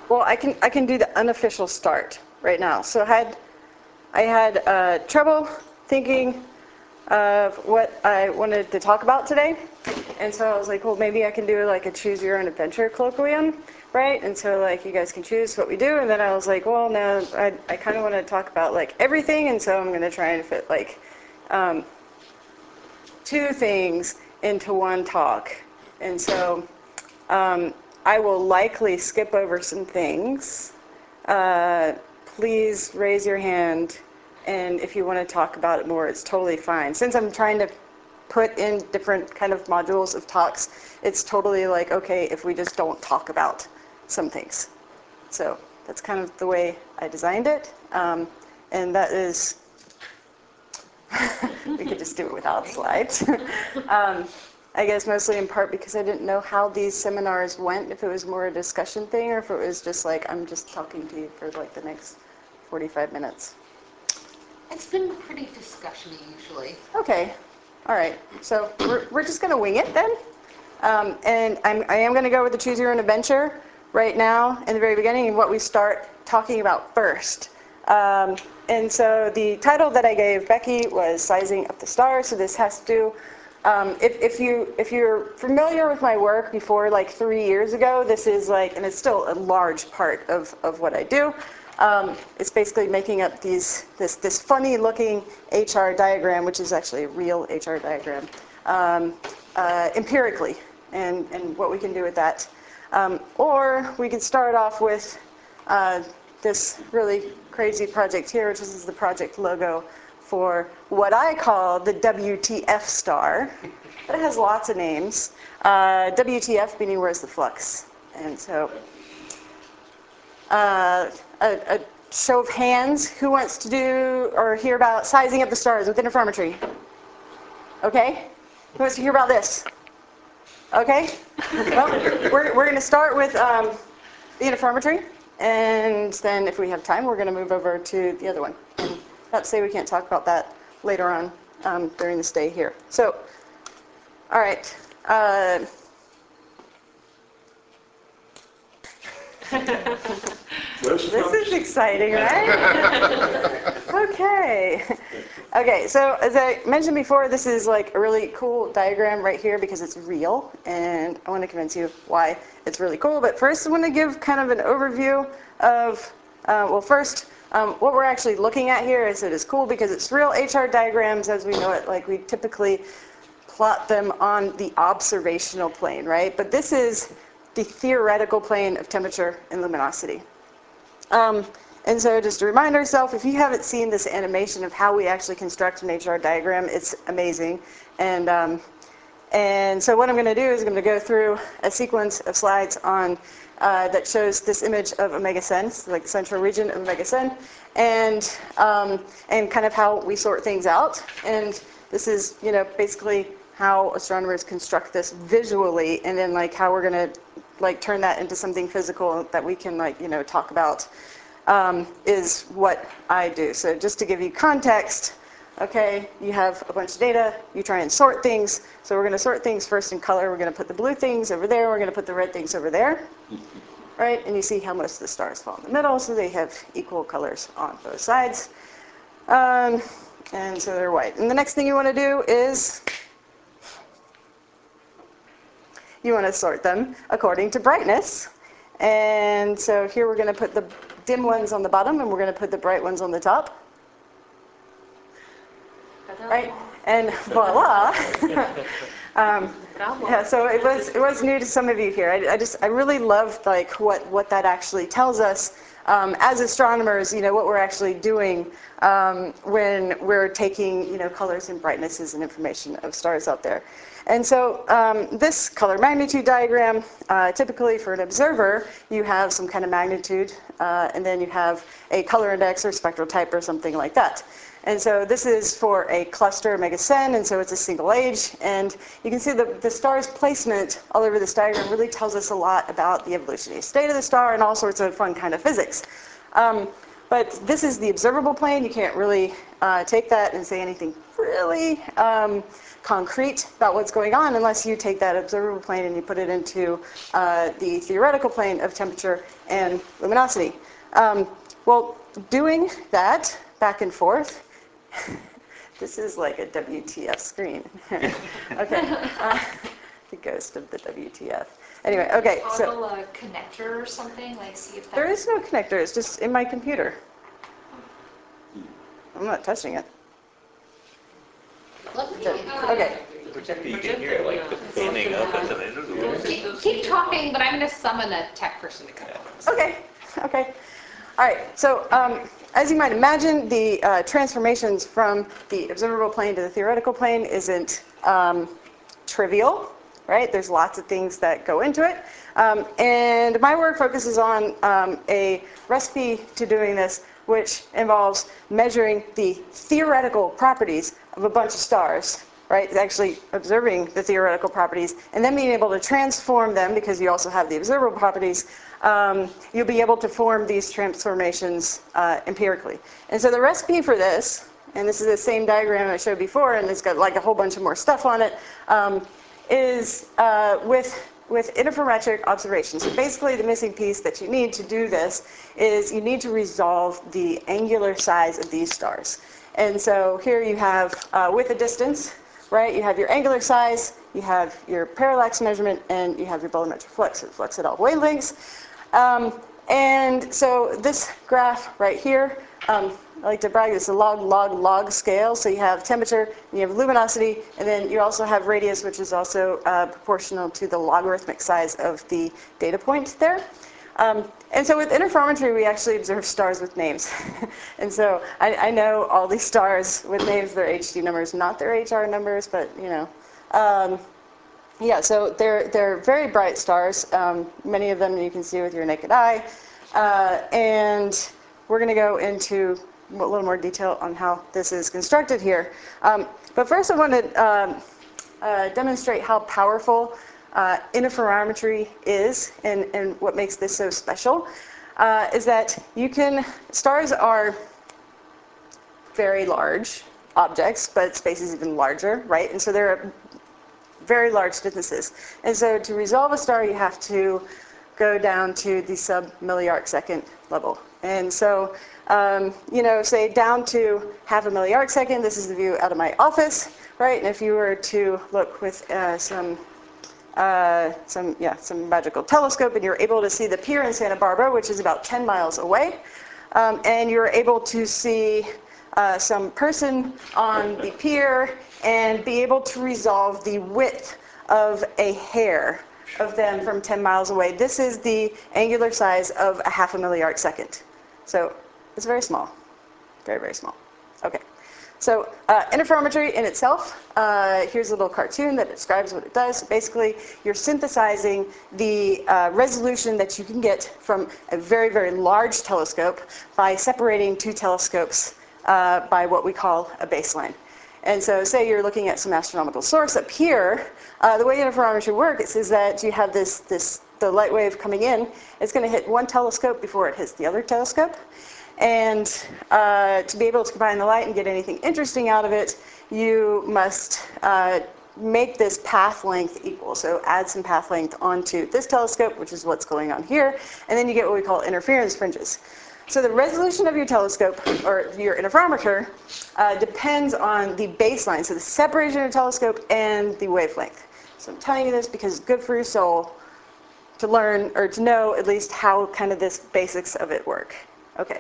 Well, I can do the unofficial start right now. So I had trouble thinking of what I wanted to talk about today. And so I was like, well, maybe I can do like a choose your own adventure colloquium, right? And so like you guys can choose what we do. And then I was like, well, no, I kind of want to talk about like everything. And so I'm going to try and fit like two things into one talk. And so I will likely skip over some things. Please raise your hand, and if you want to talk about it more, it's totally fine. Since I'm trying to put in different kind of modules of talks, it's totally like, okay, if we just don't talk about some things. So that's kind of the way I designed it. And that is, we could just do it without slides. I guess mostly in part because I didn't know how these seminars went, if it was more a discussion thing or if it was just like, I'm just talking to you for like the next 45 minutes. It's been pretty discussion-y usually. Okay, all right. So we're just going to wing it then. And I am going to go with the choose your own adventure right now in the very beginning and what we start talking about first. And so the title that I gave Becky was Sizing Up the Stars. So this has to do, if you're familiar with my work before like 3 years ago, this is like, and it's still a large part of what I do. It's basically making up this funny looking HR diagram, which is actually a real HR diagram, empirically, and what we can do with that. Or we can start off with this really crazy project here, which is the project logo for what I call the WTF star. But it has lots of names. WTF meaning where's the flux? And so a show of hands, who wants to do or hear about sizing up the stars with interferometry? Okay. Who wants to hear about this? Okay. Well, we're going to start with the interferometry, and then if we have time, we're going to move over to the other one. And not to say we can't talk about that later on during the stay here. So, all right. This is exciting, right? Okay. Okay, so as I mentioned before, this is like a really cool diagram right here because it's real, and I want to convince you why it's really cool. But first, I want to give kind of an overview of, well, first, what we're actually looking at here is it is cool because it's real HR diagrams as we know it. Like we typically plot them on the observational plane, right? But this is the theoretical plane of temperature and luminosity. And so just to remind ourselves, if you haven't seen this animation of how we actually construct an HR diagram, it's amazing. And so what I'm going to do is I'm going to go through a sequence of slides on that shows this image of Omega Cen, like the central region of Omega Cen, and kind of how we sort things out. And this is, you know, basically how astronomers construct this visually, and then like how we're going to like turn that into something physical that we can like, you know, talk about is what I do. So just to give you context, okay, you have a bunch of data, you try and sort things. So we're going to sort things first in color. We're going to put the blue things over there. We're going to put the red things over there, right? And you see how most of the stars fall in the middle, so they have equal colors on both sides. And so they're white. And the next thing you want to do is you want to sort them according to brightness. And so here we're going to put the dim ones on the bottom, and we're going to put the bright ones on the top. Right? And voila. Yeah, so it was new to some of you here. I really loved like what that actually tells us as astronomers. You know what we're actually doing when we're taking, you know, colors and brightnesses and information of stars out there. And so this color magnitude diagram, typically for an observer, you have some kind of magnitude, and then you have a color index or spectral type or something like that. And so this is for a cluster Omega Cen, and so it's a single age. And you can see the star's placement all over this diagram really tells us a lot about the evolutionary state of the star and all sorts of fun kind of physics. But this is the observable plane. You can't really take that and say anything really concrete about what's going on unless you take that observable plane and you put it into the theoretical plane of temperature and luminosity. Well, doing that back and forth, this is like a WTF screen. Okay, the ghost of the WTF. Anyway, okay, so Toggle a connector or something, like see if that. there is no connector, it's just in my computer. I'm not touching it. Let me, Okay. You can hear it, like the fanning up at the end. keep talking, but I'm going to summon a tech person to come over. Okay, okay. All right, so as you might imagine, the transformations from the observable plane to the theoretical plane isn't trivial, right? There's lots of things that go into it. And my work focuses on a recipe to doing this, which involves measuring the theoretical properties of a bunch of stars, right? It's actually observing the theoretical properties and then being able to transform them, because you also have the observable properties. You'll be able to form these transformations empirically. And so the recipe for this, and this is the same diagram I showed before, and it's got like a whole bunch of more stuff on it, is with interferometric observation. So basically the missing piece that you need to do this is you need to resolve the angular size of these stars. And so here you have, with a distance, right, you have your angular size, you have your parallax measurement, and you have your bolometric flux. It flux at all wavelengths. And so this graph right here, I like to brag, it's a log scale. So you have temperature, you have luminosity, and then you also have radius, which is also proportional to the logarithmic size of the data point there. And so with interferometry, we actually observe stars with names. And so I know all these stars with names, they're HD numbers, not their HR numbers, but you know. Yeah, so they're very bright stars. Many of them you can see with your naked eye. And we're going to go into a little more detail on how this is constructed here. But first I want to demonstrate how powerful interferometry is, and what makes this so special is that stars are very large objects, but space is even larger, right? And so they're very large distances. And so to resolve a star, you have to go down to the sub-milliarc second level. And so, you know, say down to half a milliarc second, this is the view out of my office, right? And if you were to look with some magical telescope, and you're able to see the pier in Santa Barbara, which is about 10 miles away, and you're able to see some person on the pier and be able to resolve the width of a hair of them from 10 miles away. This is the angular size of a half a milliarc second. So it's very small, very, very small. Okay. So interferometry in itself, here's a little cartoon that describes what it does. Basically, you're synthesizing the resolution that you can get from a very, very large telescope by separating two telescopes by what we call a baseline. And so say you're looking at some astronomical source up here, the way interferometry works is that you have the light wave coming in. It's going to hit one telescope before it hits the other telescope. And to be able to combine the light and get anything interesting out of it, you must make this path length equal. So add some path length onto this telescope, which is what's going on here, and then you get what we call interference fringes. So the resolution of your telescope, or your interferometer, depends on the baseline, so the separation of your telescope and the wavelength. So I'm telling you this because it's good for your soul to learn, or to know at least how kind of this basics of it work. Okay.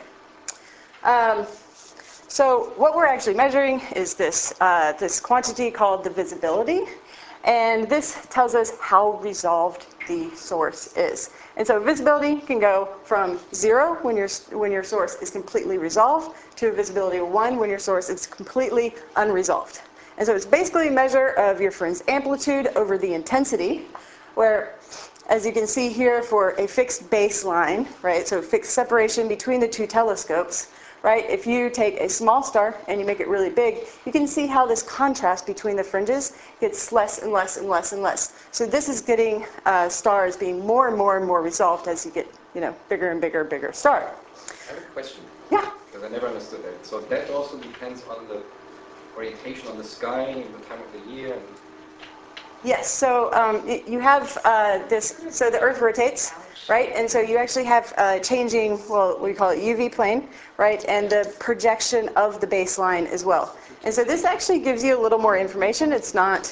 So what we're actually measuring is this quantity called the visibility, and this tells us how resolved the source is. And so visibility can go from 0 when your source is completely resolved to a visibility of 1 when your source is completely unresolved. And so it's basically a measure of your fringe amplitude over the intensity, where, as you can see here, for a fixed baseline, right, so fixed separation between the two telescopes, right, if you take a small star and you make it really big, you can see how this contrast between the fringes gets less and less and less and less. So this is getting stars being more and more and more resolved as you get, you know, bigger and bigger, bigger star. I have a question. Yeah. Because I never understood that. So that also depends on the orientation on the sky, the time of the year? And Yes, so you have this, so the Earth rotates, right? And so you actually have changing, well, we call it UV plane, right? And the projection of the baseline as well. And so this actually gives you a little more information. It's not,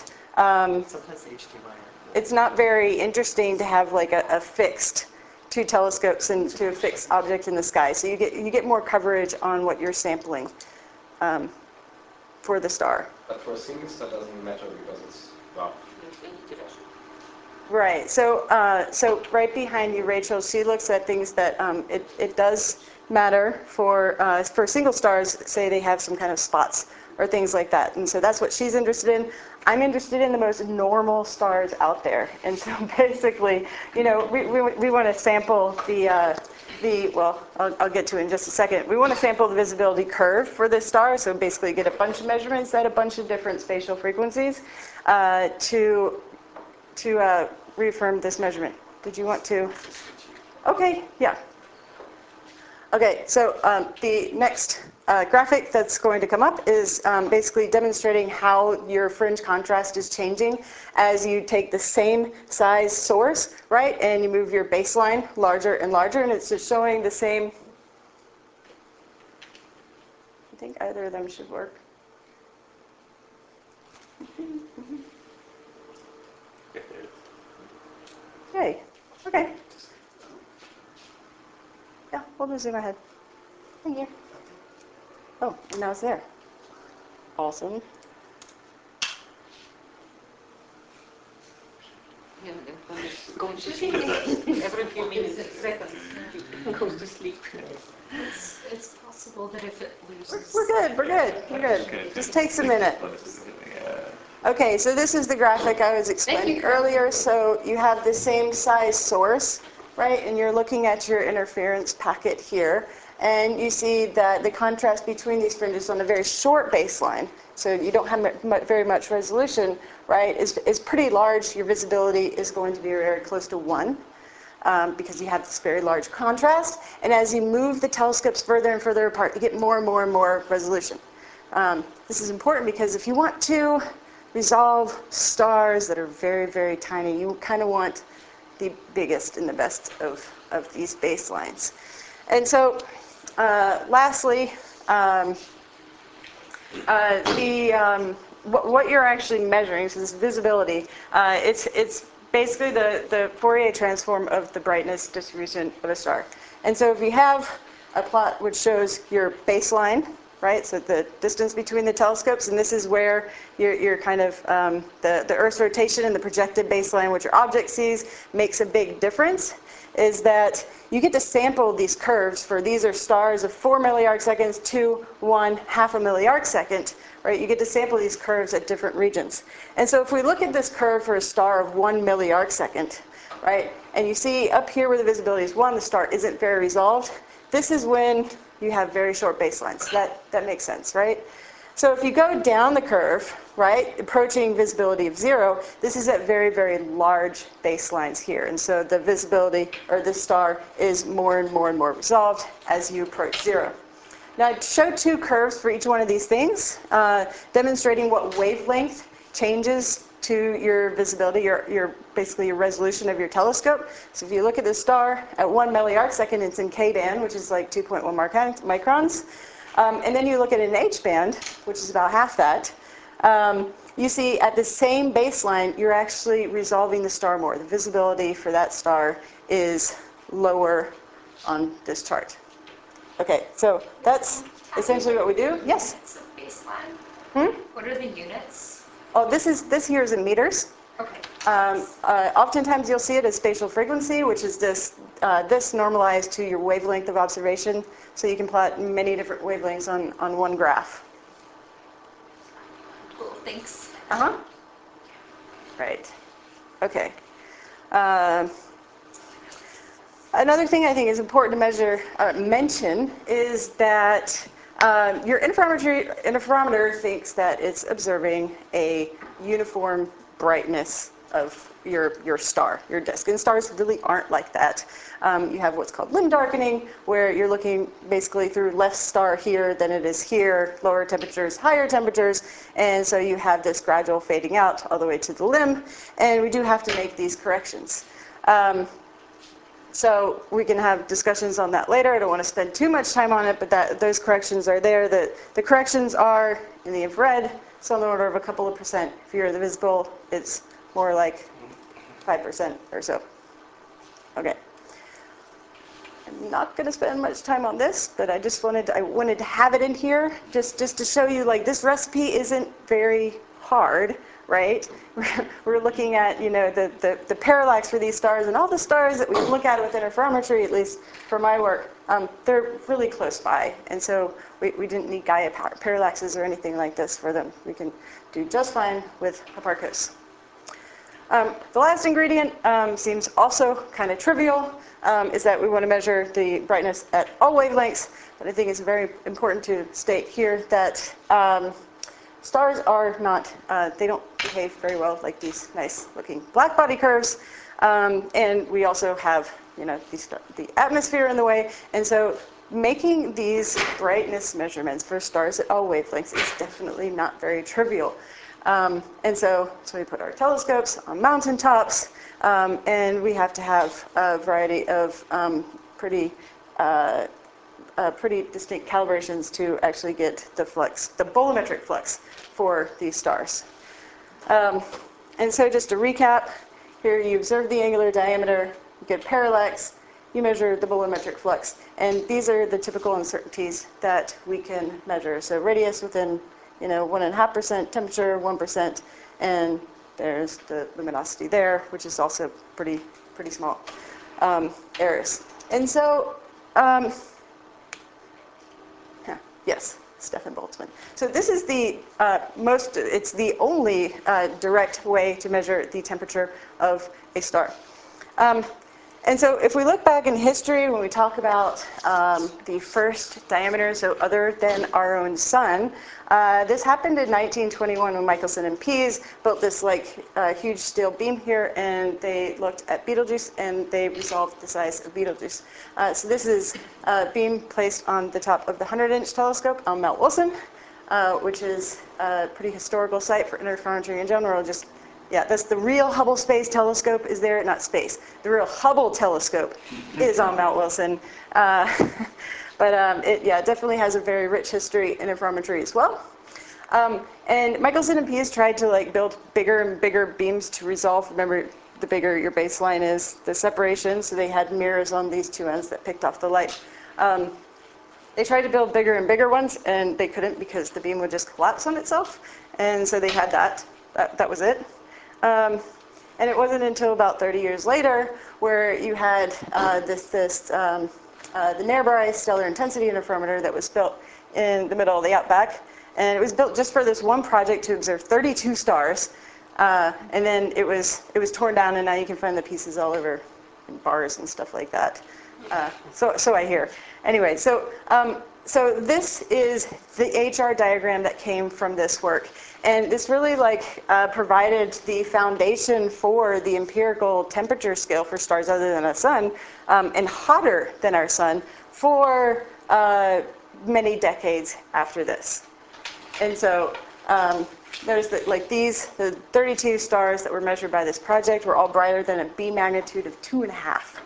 it's not very interesting to have like a fixed two telescopes and to a fixed object in the sky. So you get more coverage on what you're sampling for the star. but for a single star, doesn't matter because it's, well, Right. So, so right behind you, Rachel, she looks at things that it does matter for single stars. Say they have some kind of spots or things like that, and so that's what she's interested in. I'm interested in the most normal stars out there, and so basically, you know, we want to sample well, I'll get to it in just a second. We want to sample the visibility curve for this star, so basically get a bunch of measurements at a bunch of different spatial frequencies to reaffirm this measurement. Did you want to? Okay, yeah. Okay, so the next graphic that's going to come up is basically demonstrating how your fringe contrast is changing as you take the same size source, right, and you move your baseline larger and larger, and it's just showing the same. I think either of them should work. Yay. Okay. Yeah, we'll just zoom ahead. Thank you. Oh, and now it's there. Awesome. Yeah, when it's going to sleep, every few minutes, seconds, goes to sleep. It's possible that if it loses. We're good, we're good, we're good. Okay. Just takes a minute. Yeah. Okay, so this is the graphic I was explaining earlier. So you have the same size source, right? And you're looking at your interference packet here. And you see that the contrast between these fringes on a very short baseline, so you don't have very much resolution, right, is pretty large. Your visibility is going to be very close to 1. Because you have this very large contrast. And as you move the telescopes further and further apart, you get more and more and more resolution. This is important because if you want to resolve stars that are very, very tiny, you kind of want the biggest and the best of these baselines. And so lastly, what you're actually measuring, so this visibility, it's basically the Fourier transform of the brightness distribution of a star. And so if you have a plot which shows your baseline, right, so the distance between the telescopes, and this is where your kind of the Earth's rotation and the projected baseline, which your object sees, makes a big difference, is that you get to sample these curves for these are stars of 4 milliarc seconds to 1/2 a milliarc second, right? You get to sample these curves at different regions. And so if we look at this curve for a star of 1 milliarc second, right, and you see up here where the visibility is 1, the star isn't very resolved, this is when you have very short baselines. That makes sense, right? So if you go down the curve, right, approaching visibility of 0, this is at very, very large baselines here. And so the visibility, or the star, is more and more and more resolved as you approach 0. Now I showed 2 curves for each one of these things, demonstrating what wavelength changes to your visibility, your basically your resolution of your telescope. So if you look at this star at 1 milliarc second, it's in K-band, which is like 2.1 microns. And then you look at an H-band, which is about half that. You see at the same baseline, you're actually resolving the star more. The visibility for that star is lower on this chart. Okay, so that's essentially what we do. Yes? Units of baseline? Hmm? What are the units? Oh, this here is in meters. Okay. Oftentimes you'll see it as spatial frequency, which is this normalized to your wavelength of observation. So you can plot many different wavelengths on one graph. Cool, thanks. Uh-huh. Right. Okay. Another thing I think is important to mention is that your interferometer thinks that it's observing a uniform brightness of your star, your disk. And stars really aren't like that. You have what's called limb darkening, where you're looking basically through less star here than it is here, lower temperatures, higher temperatures, and so you have this gradual fading out all the way to the limb, and we do have to make these corrections. So we can have discussions on that later. I don't want to spend too much time on it, but those corrections are there. The corrections are in the infrared, so on the order of a couple of percent. If you're in the visible, it's more like 5% or so. Okay. I'm not going to spend much time on this, but I just wanted to have it in here just to show you, like, this recipe isn't very hard, right? We're looking at, you know, the parallax for these stars, and all the stars that we look at with interferometry, at least for my work, they're really close by, and so we didn't need Gaia parallaxes or anything like this for them. We can do just fine with Hipparcos. The last ingredient seems also kind of trivial, is that we want to measure the brightness at all wavelengths, but I think it's very important to state here that stars are not, they don't behave very well like these nice looking black body curves, and we also have, you know, the atmosphere in the way, and so making these brightness measurements for stars at all wavelengths is definitely not very trivial. And so we put our telescopes on mountaintops, and we have to have a variety of pretty distinct calibrations to actually get the flux, the bolometric flux for these stars. And so just to recap, here you observe the angular diameter, you get parallax, you measure the bolometric flux, and these are the typical uncertainties that we can measure. So radius within, you know, 1.5%, temperature 1%, and there's the luminosity there, which is also pretty small errors. And so, yes, Stefan Boltzmann. So this is the it's the only direct way to measure the temperature of a star. And so if we look back in history, when we talk about the first diameter, so other than our own sun, this happened in 1921 when Michelson and Pease built this huge steel beam here, and they looked at Betelgeuse, and they resolved the size of Betelgeuse. So this is a beam placed on the top of the 100-inch telescope on Mount Wilson, which is a pretty historical site for interferometry in general. Yeah, that's the real Hubble Space Telescope is there, not space. The real Hubble telescope is on Mount Wilson. But it definitely has a very rich history in interferometry as well. And Michelson and Pease tried to build bigger and bigger beams to resolve. Remember, the bigger your baseline is, the separation. So they had mirrors on these two ends that picked off the light. They tried to build bigger and bigger ones, and they couldn't because the beam would just collapse on itself. And so they had that. That was it. And it wasn't until about 30 years later where you had the Narrabri Stellar Intensity Interferometer that was built in the middle of the outback. And it was built just for this one project to observe 32 stars. And then it was torn down, and now you can find the pieces all over in bars and stuff like that. So I hear. Anyway, so this is the HR diagram that came from this work. And this really provided the foundation for the empirical temperature scale for stars other than our sun, and hotter than our sun for many decades after this. And so notice that the 32 stars that were measured by this project were all brighter than a B magnitude of 2.5.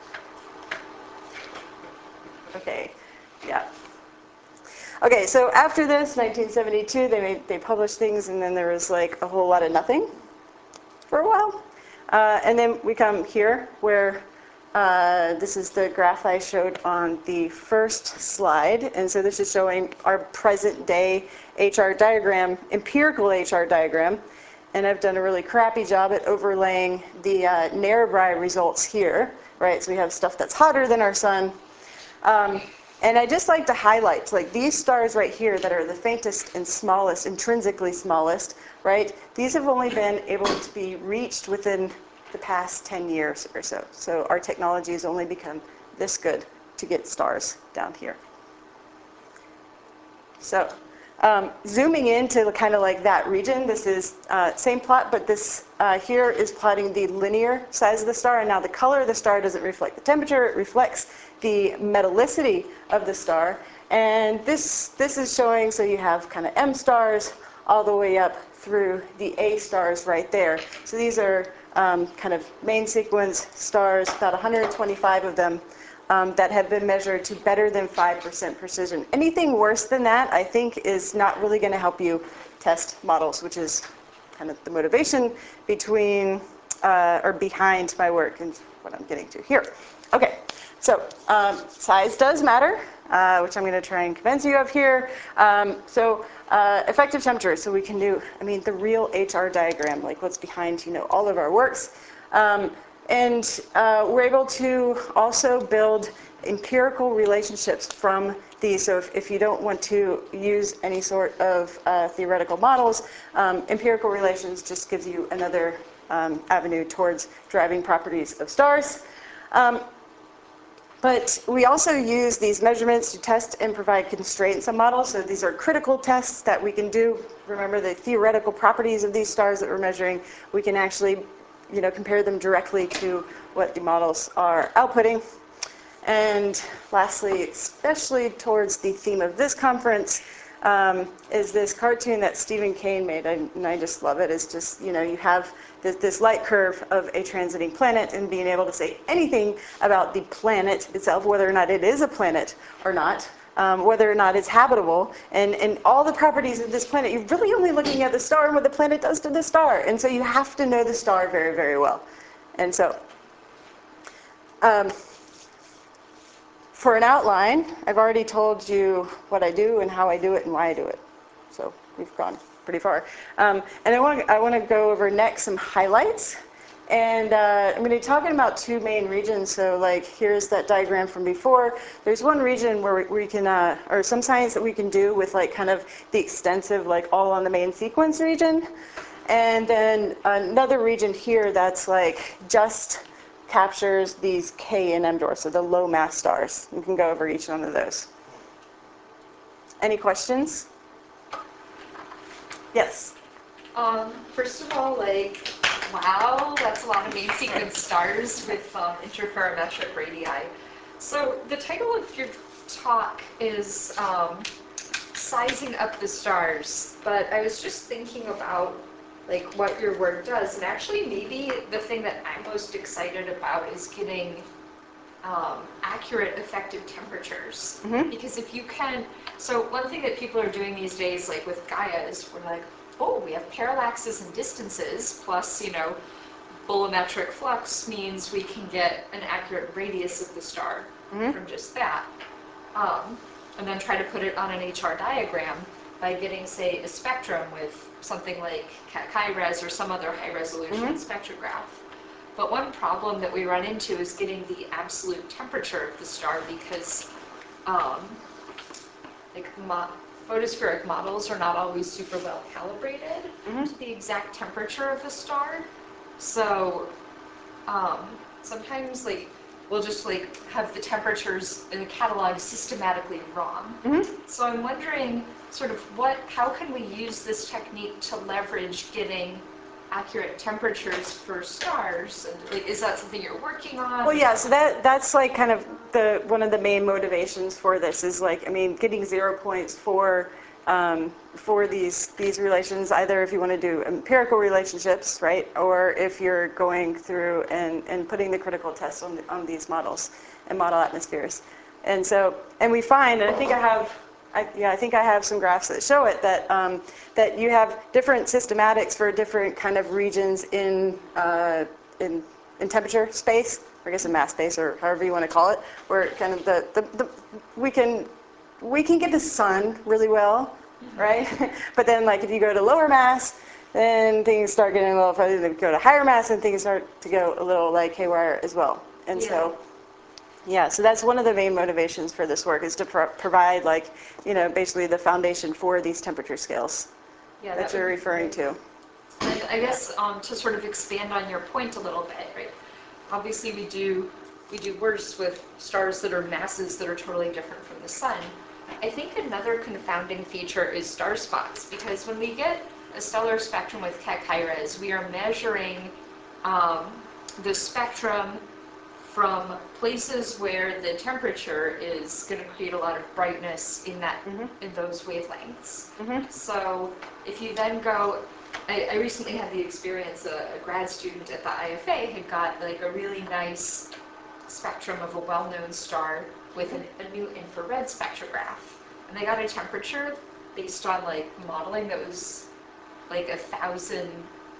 Okay, yeah. Okay, so after this, 1972, they published things, and then there was a whole lot of nothing for a while. And then we come here, where this is the graph I showed on the first slide. And so this is showing our present day HR diagram, empirical HR diagram. And I've done a really crappy job at overlaying the Narrabri results here, right? So we have stuff that's hotter than our sun. And I just like to highlight, these stars right here that are the faintest and smallest, intrinsically smallest, right? These have only been able to be reached within the past 10 years or so. So our technology has only become this good to get stars down here. So Zooming into kind of like that region, this is same plot, but this here is plotting the linear size of the star, and now the color of the star doesn't reflect the temperature, it reflects the metallicity of the star. And this is showing, so you have kind of M stars all the way up through the A stars right there. So these are kind of main sequence stars, about 125 of them, that have been measured to better than 5% precision. Anything worse than that, I think, is not really going to help you test models, which is kind of the motivation between or behind my work and what I'm getting to here. Okay, so size does matter, which I'm going to try and convince you of here. Effective temperature, so we can do, I mean, the real HR diagram, like what's behind, all of our works. We're able to also build empirical relationships from these. So if you don't want to use any sort of theoretical models, empirical relations just gives you another avenue towards driving properties of stars. But we also use these measurements to test and provide constraints on models. So these are critical tests that we can do. Remember the theoretical properties of these stars that we're measuring. We can actually compare them directly to what the models are outputting. And lastly, especially towards the theme of this conference, is this cartoon that Stephen Kane made, and I just love it. It's just, you have this light curve of a transiting planet, and being able to say anything about the planet itself, whether or not it is a planet or not, whether or not it's habitable, and all the properties of this planet. You're really only looking at the star and what the planet does to the star, and so you have to know the star very, very well. And so, for an outline, I've already told you what I do and how I do it and why I do it. So we've gone pretty far. And I want to go over next some highlights. And I'm going to be talking about two main regions. So like here's that diagram from before. There's one region where we can, or some science that we can do with like kind of the extensive, like all on the main sequence region. And then another region here that's like just captures these K and M dwarfs, so the low mass stars. You can go over each one of those. Any questions? Yes? First of all, like, wow, that's a lot of main sequence stars with interferometric radii. So the title of your talk is Sizing Up the Stars, but I was just thinking about like what your work does, and actually maybe the thing that I'm most excited about is getting accurate effective temperatures. Mm-hmm. Because if you can, so one thing that people are doing these days, like with Gaia, is we're like, oh, we have parallaxes and distances, plus, bolometric flux means we can get an accurate radius of the star from just that. And then try to put it on an HR diagram by getting, say, a spectrum with something like Chi-Res or some other high-resolution spectrograph. But one problem that we run into is getting the absolute temperature of the star, because photospheric models are not always super well calibrated to the exact temperature of a star. So sometimes we'll just have the temperatures in the catalog systematically wrong. So I'm wondering sort of how can we use this technique to leverage getting accurate temperatures for stars? And, is that something you're working on? Well, yeah, so that's like kind of one of the main motivations for this is getting 0 points for these relations, either if you want to do empirical relationships, right, or if you're going through and putting the critical tests on these models and model atmospheres. And so, and we find, and I think I have some graphs that show it, that you have different systematics for different kind of regions in temperature space, or I guess in mass space, or however you want to call it, where kind of we can get the sun really well, right? But then if you go to lower mass, then things start getting a little fuzzy. Then go to higher mass, and things start to go a little haywire as well. And so that's one of the main motivations for this work, is to provide basically the foundation for these temperature scales that you're referring to. And I guess to sort of expand on your point a little bit, right? Obviously we do worse with stars that are masses that are totally different from the sun. I think another confounding feature is star spots, because when we get a stellar spectrum with Keck high-res, we are measuring the spectrum from places where the temperature is going to create a lot of brightness in that in those wavelengths. So if you then go, I recently had the experience, a grad student at the IFA had got like a really nice spectrum of a well-known star with a new infrared spectrograph. And they got a temperature based on like modeling that was like 1,000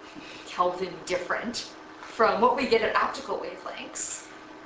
Kelvin different from what we get at optical wavelengths.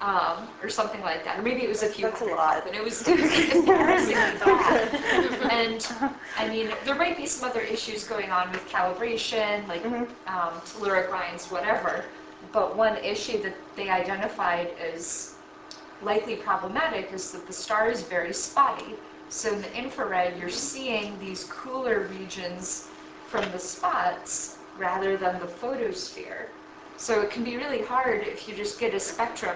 Or something like that, or maybe it was a few hundred Kelvin. It was embarrassingly bad. And I mean, there might be some other issues going on with calibration, like telluric lines, whatever. But one issue that they identified as likely problematic is that the star is very spotty. So in the infrared, you're seeing these cooler regions from the spots rather than the photosphere. So it can be really hard if you just get a spectrum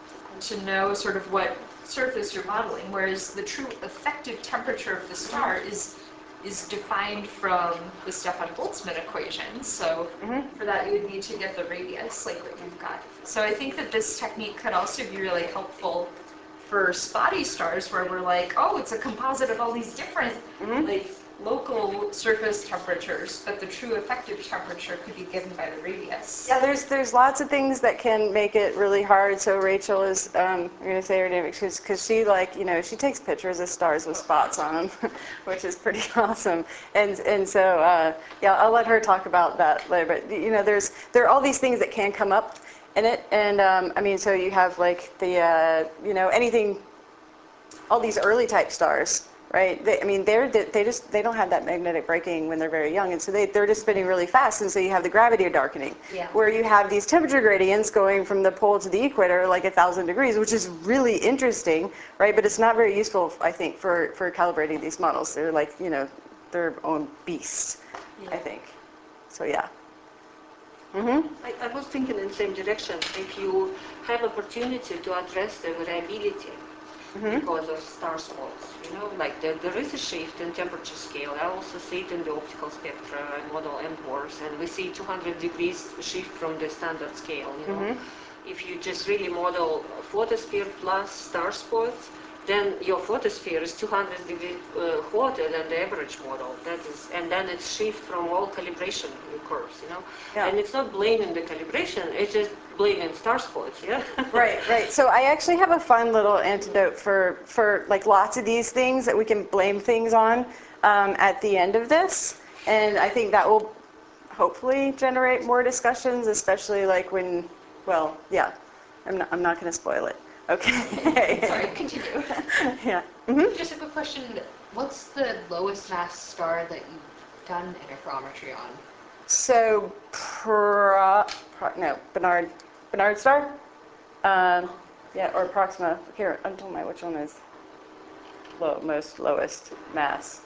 to know sort of what surface you're modeling, whereas the true effective temperature of the star is defined from the Stefan Boltzmann equation. So for that, you would need to get the radius, like what you've got. So I think that this technique could also be really helpful for spotty stars, where we're like, oh, it's a composite of all these different like local surface temperatures, but the true effective temperature could be given by the radius. Yeah, there's lots of things that can make it really hard. So Rachel is, I'm going to say her name because she, like, you know, she takes pictures of stars with spots on them, which is pretty awesome. And so yeah, I'll let her talk about that later. But you know, there are all these things that can come up in it, and I mean, so you have like the you know, anything, all these early type stars. Right? I mean, they don't have that magnetic braking when they're very young, and so they're just spinning really fast, and so you have the gravity darkening, where you have these temperature gradients going from the pole to the equator like 1,000 degrees, which is really interesting, right? But it's not very useful, I think, for calibrating these models. They're like, you know, their own beasts, I think. So yeah. I was thinking in the same direction. If you have opportunity to address the variability because of star spots, you know, like there is a shift in temperature scale. I also see it in the optical spectra. I model M-pores, and we see 200 degrees shift from the standard scale, you know. If you just really model photosphere plus star spots, then your photosphere is 200 degrees hotter than the average model. That is, and then it's shift from all calibration curves, you know. And it's not blaming the calibration; it's just blaming star spots. Yeah. Right. So I actually have a fun little antidote for like lots of these things that we can blame things on at the end of this, and I think that will hopefully generate more discussions, especially like when, well, yeah, I'm not going to spoil it. Okay. Sorry, continue. Yeah. Just a quick question. What's the lowest mass star that you've done interferometry on? So, Bernard star? Yeah, or Proxima. Here, I don't know which one is lowest mass.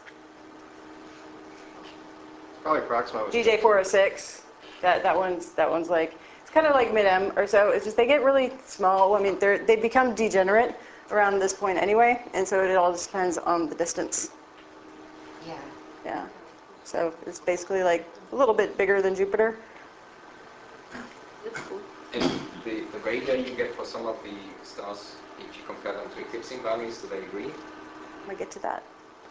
Probably Proxima was GJ 406. That one's like, it's kind of like mid-M or so. It's just they get really small. I mean, they become degenerate around this point anyway, and so it all just depends on the distance. Yeah. Yeah. So it's basically like a little bit bigger than Jupiter. That's cool. And the radar you get for some of the stars, if you compare them to eclipsing values, do they agree? I'm gonna get to that.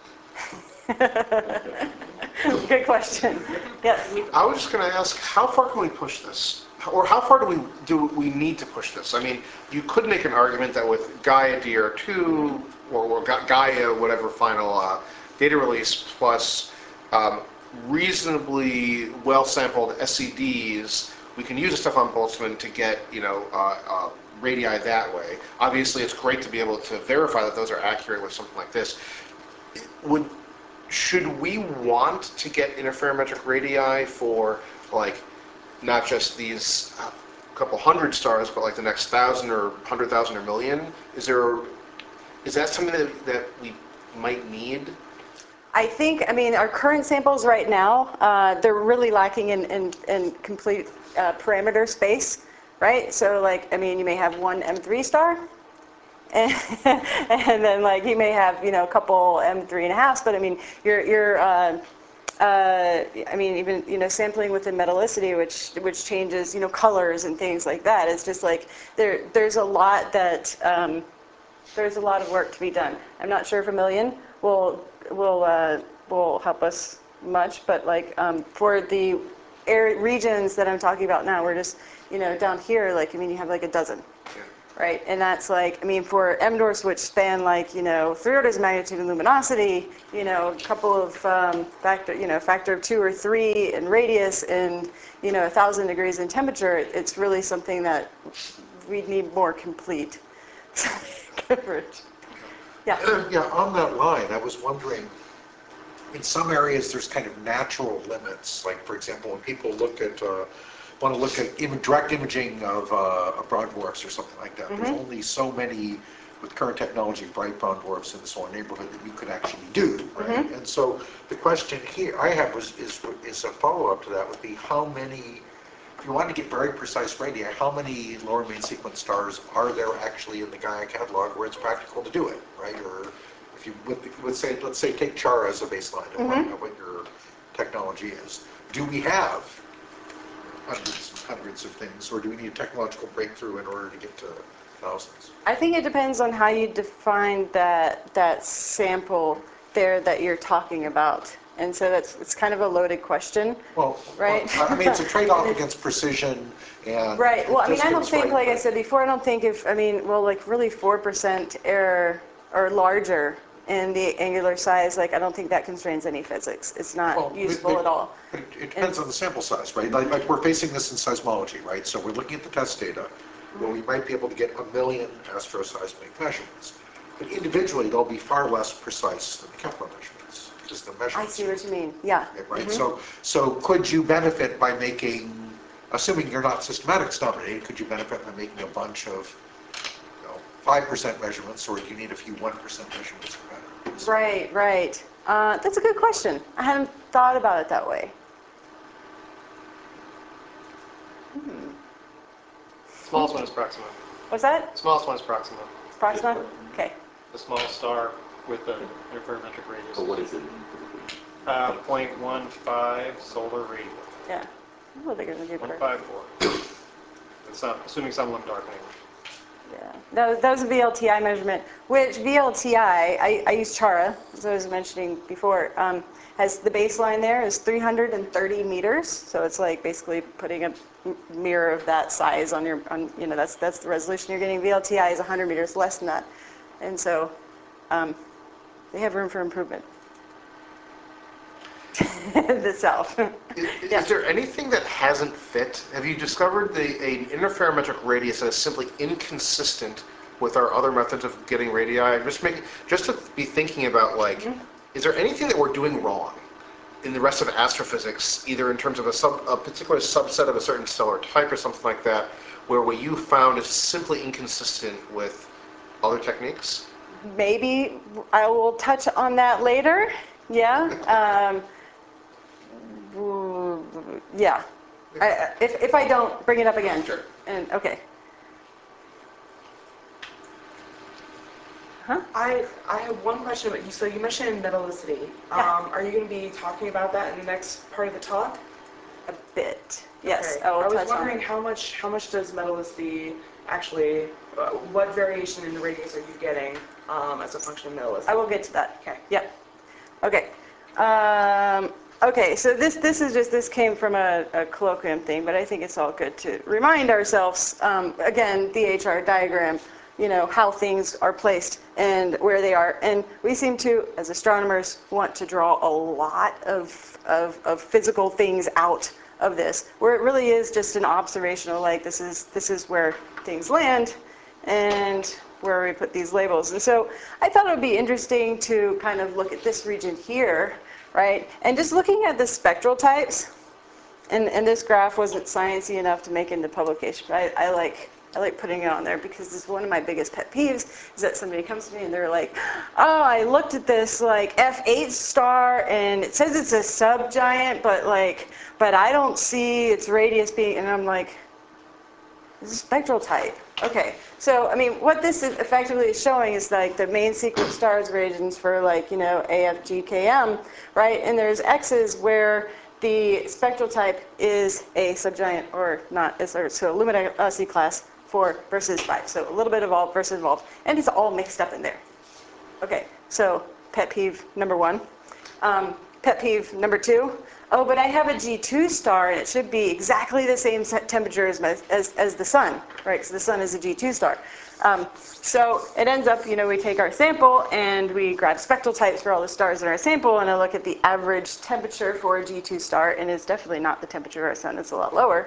Good question. Yes. I was just going to ask, how far can we push this? Or how far do we need to push this? I mean, you could make an argument that with Gaia DR2 or Gaia, whatever final data release, plus reasonably well-sampled SCDs, we can use the Stefan Boltzmann to get, you know, radii that way. Obviously, it's great to be able to verify that those are accurate with something like this. Should we want to get interferometric radii for, like, not just these couple hundred stars, but like the next 1,000 or 100,000 or million? Is that something that we might need? I think, I mean, our current samples right now, they're really lacking in complete parameter space, right? So, like, I mean, you may have one M3 star, And, and then like you may have, you know, a couple M3.5s, but I mean, I mean, even, you know, sampling within metallicity, which changes, you know, colors and things like that. It's just like there's a lot that there's a lot of work to be done. I'm not sure if a million will help us much, but like for the regions that I'm talking about now, we're just, you know, down here, like, I mean, you have like a dozen. Right, and that's like, I mean, for MDORs which span like, you know, 3 orders of magnitude in luminosity, you know, a couple of factor of 2 or 3 in radius, and, you know, 1,000 degrees in temperature, it's really something that we need more complete coverage. Yeah. Yeah, on that line, I was wondering, in some areas there's kind of natural limits, like for example, when people want to look at even direct imaging of broad dwarfs or something like that. There's only so many, with current technology, bright broad dwarfs in the solar neighborhood that you could actually do, right? And so the question here I have is a follow-up to that would be how many, if you want to get very precise radii, how many lower main sequence stars are there actually in the Gaia catalog where it's practical to do it, right? Or if you let's say take Chara as a baseline of what your technology is. Do we have hundreds of things, or do we need a technological breakthrough in order to get to thousands? I think it depends on how you define that sample there that you're talking about. And so it's kind of a loaded question. Well, right? I mean, it's a trade-off against precision and... Right. Well, I mean, I don't think, right, like I said before, I don't think if, I mean, well, like really 4% error or larger in the angular size, like I don't think that constrains any physics. It's not useful at all. It depends on the sample size, right? Like we're facing this in seismology, right? So we're looking at the test data where we might be able to get 1 million astroseismic measurements. But individually, they'll be far less precise than the Kepler measurements, just the measurements. I see what you mean, yeah. Right, so could you benefit by making, assuming you're not systematics dominated, could you benefit by making a bunch of 5% measurements, or do you need a few 1% measurements or better? Right, right. That's a good question. I hadn't thought about it that way. Smallest one is Proxima. What's that? Smallest one is Proxima. Proxima? Okay. The smallest star with the interferometric radius. So what is it? 0.15 solar radius. Yeah. A little bigger than Jupiter. 154. That's not assuming some limb darkening. Yeah, that was a VLTI measurement, which VLTI, I use Chara, as I was mentioning before, has the baseline there is 330 meters, so it's like basically putting a mirror of that size on your, you know, that's the resolution you're getting. VLTI is 100 meters less than that, and so they have room for improvement. The self. Is there anything that hasn't fit? Have you discovered an interferometric radius that is simply inconsistent with our other methods of getting radii? Just to be thinking about, like, is there anything that we're doing wrong in the rest of astrophysics, either in terms of a particular subset of a certain stellar type or something like that, where what you found is simply inconsistent with other techniques? Maybe I will touch on that later. Yeah. Yeah. If I don't, bring it up again. Sure. And okay. Huh? I have one question. So you mentioned metallicity. Yeah. Are you going to be talking about that in the next part of the talk? A bit. Yes. Okay. I will I was touch wondering on. how much does metallicity actually? What variation in the radius are you getting as a function of metallicity? I will get to that. Okay. Yep. Okay. Okay, so this came from a colloquium thing, but I think it's all good to remind ourselves, again, the HR diagram, you know, how things are placed and where they are. And we seem to, as astronomers, want to draw a lot of physical things out of this, where it really is just an observational, like this is where things land and where we put these labels. And so I thought it would be interesting to kind of look at this region here, right? And just looking at the spectral types, and this graph wasn't sciencey enough to make into publication, but I like putting it on there because this is one of my biggest pet peeves, is that somebody comes to me and they're like, oh, I looked at this like F8 star and it says it's a subgiant, but I don't see its radius being, and I'm like, This is spectral type. Okay, so I mean, what this is effectively is showing is like the main sequence stars regions for like, you know, AFGKM, right? And there's X's where the spectral type is a subgiant or not, so Illumina class 4 versus 5. So a little bit evolved versus evolved, and it's all mixed up in there. Okay, so pet peeve number 1. Pet peeve number 2. Oh, but I have a G2 star, and it should be exactly the same temperature as the sun, right? Because the sun is a G2 star. So it ends up, you know, we take our sample and we grab spectral types for all the stars in our sample, and I look at the average temperature for a G2 star, and it's definitely not the temperature of our sun. It's a lot lower.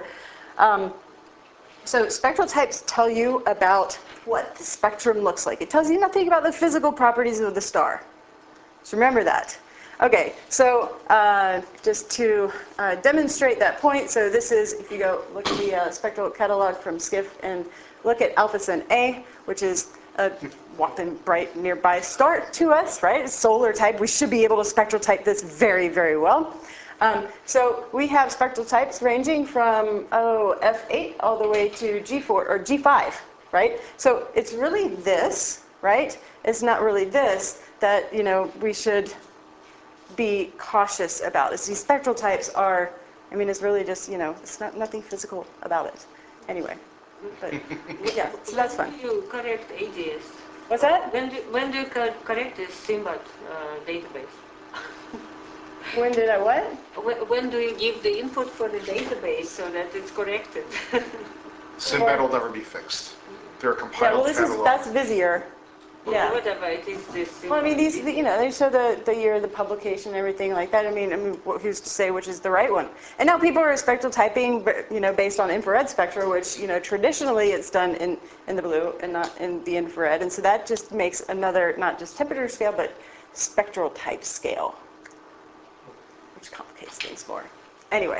So spectral types tell you about what the spectrum looks like. It tells you nothing about the physical properties of the star. So remember that. Okay, so just to demonstrate that point, so this is, if you go look at the spectral catalog from SCIF and look at Alpha Cent A, which is a whopping bright nearby star to us, right? It's solar type. We should be able to spectral type this very, very well. So we have spectral types ranging from, F8 all the way to G4 or G5, right? So it's really this, right? It's not really this that, you know, we should be cautious about. These spectral types are, I mean, it's really just, you know, it's nothing physical about it. Anyway, but yeah, so that's fun. When do you correct ADS? What's that? When do you correct the SIMBAT database? When did I what? When do you give the input for the database so that it's corrected? SIMBAT will never be fixed. They're a Yeah, compiled well, catalog. that's Vizier. Yeah. Whatever it is, this. Well, I mean, these, you know, they show the year of the publication and everything like that. I mean, who's to say which is the right one? And now people are spectral typing, you know, based on infrared spectra, which, you know, traditionally it's done in the blue and not in the infrared. And so that just makes another, not just temperature scale, but spectral type scale, which complicates things more. Anyway,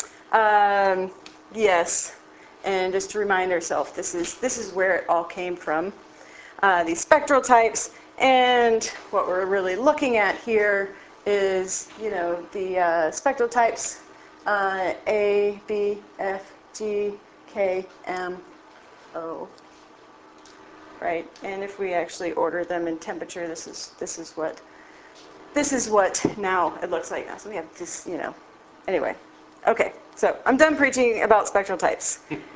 yes, and just to remind ourselves, this is where it all came from. These spectral types, and what we're really looking at here is, you know, the spectral types A, B, F, G, K, M, O, right? And if we actually order them in temperature, this is what now it looks like. Now, so we have this, you know. Anyway, okay. So I'm done preaching about spectral types.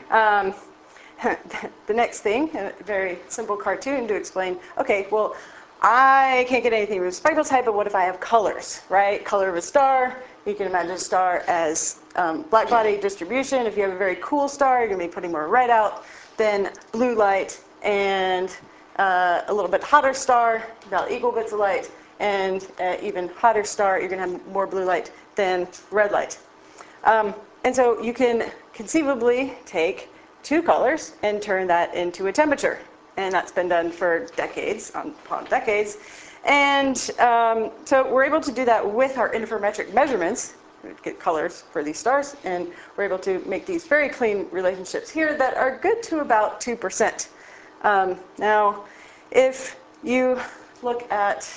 The next thing, a very simple cartoon to explain, okay, well, I can't get anything with spectral type, but what if I have colors, right? Color of a star, you can imagine a star as black body distribution. If you have a very cool star, you're going to be putting more red out than blue light, and a little bit hotter star, about equal bits of light, and even hotter star, you're going to have more blue light than red light. And so you can conceivably take 2 colors and turn that into a temperature. And that's been done for decades upon decades. And so we're able to do that with our interferometric measurements, get colors for these stars, and we're able to make these very clean relationships here that are good to about 2%. Now, if you look at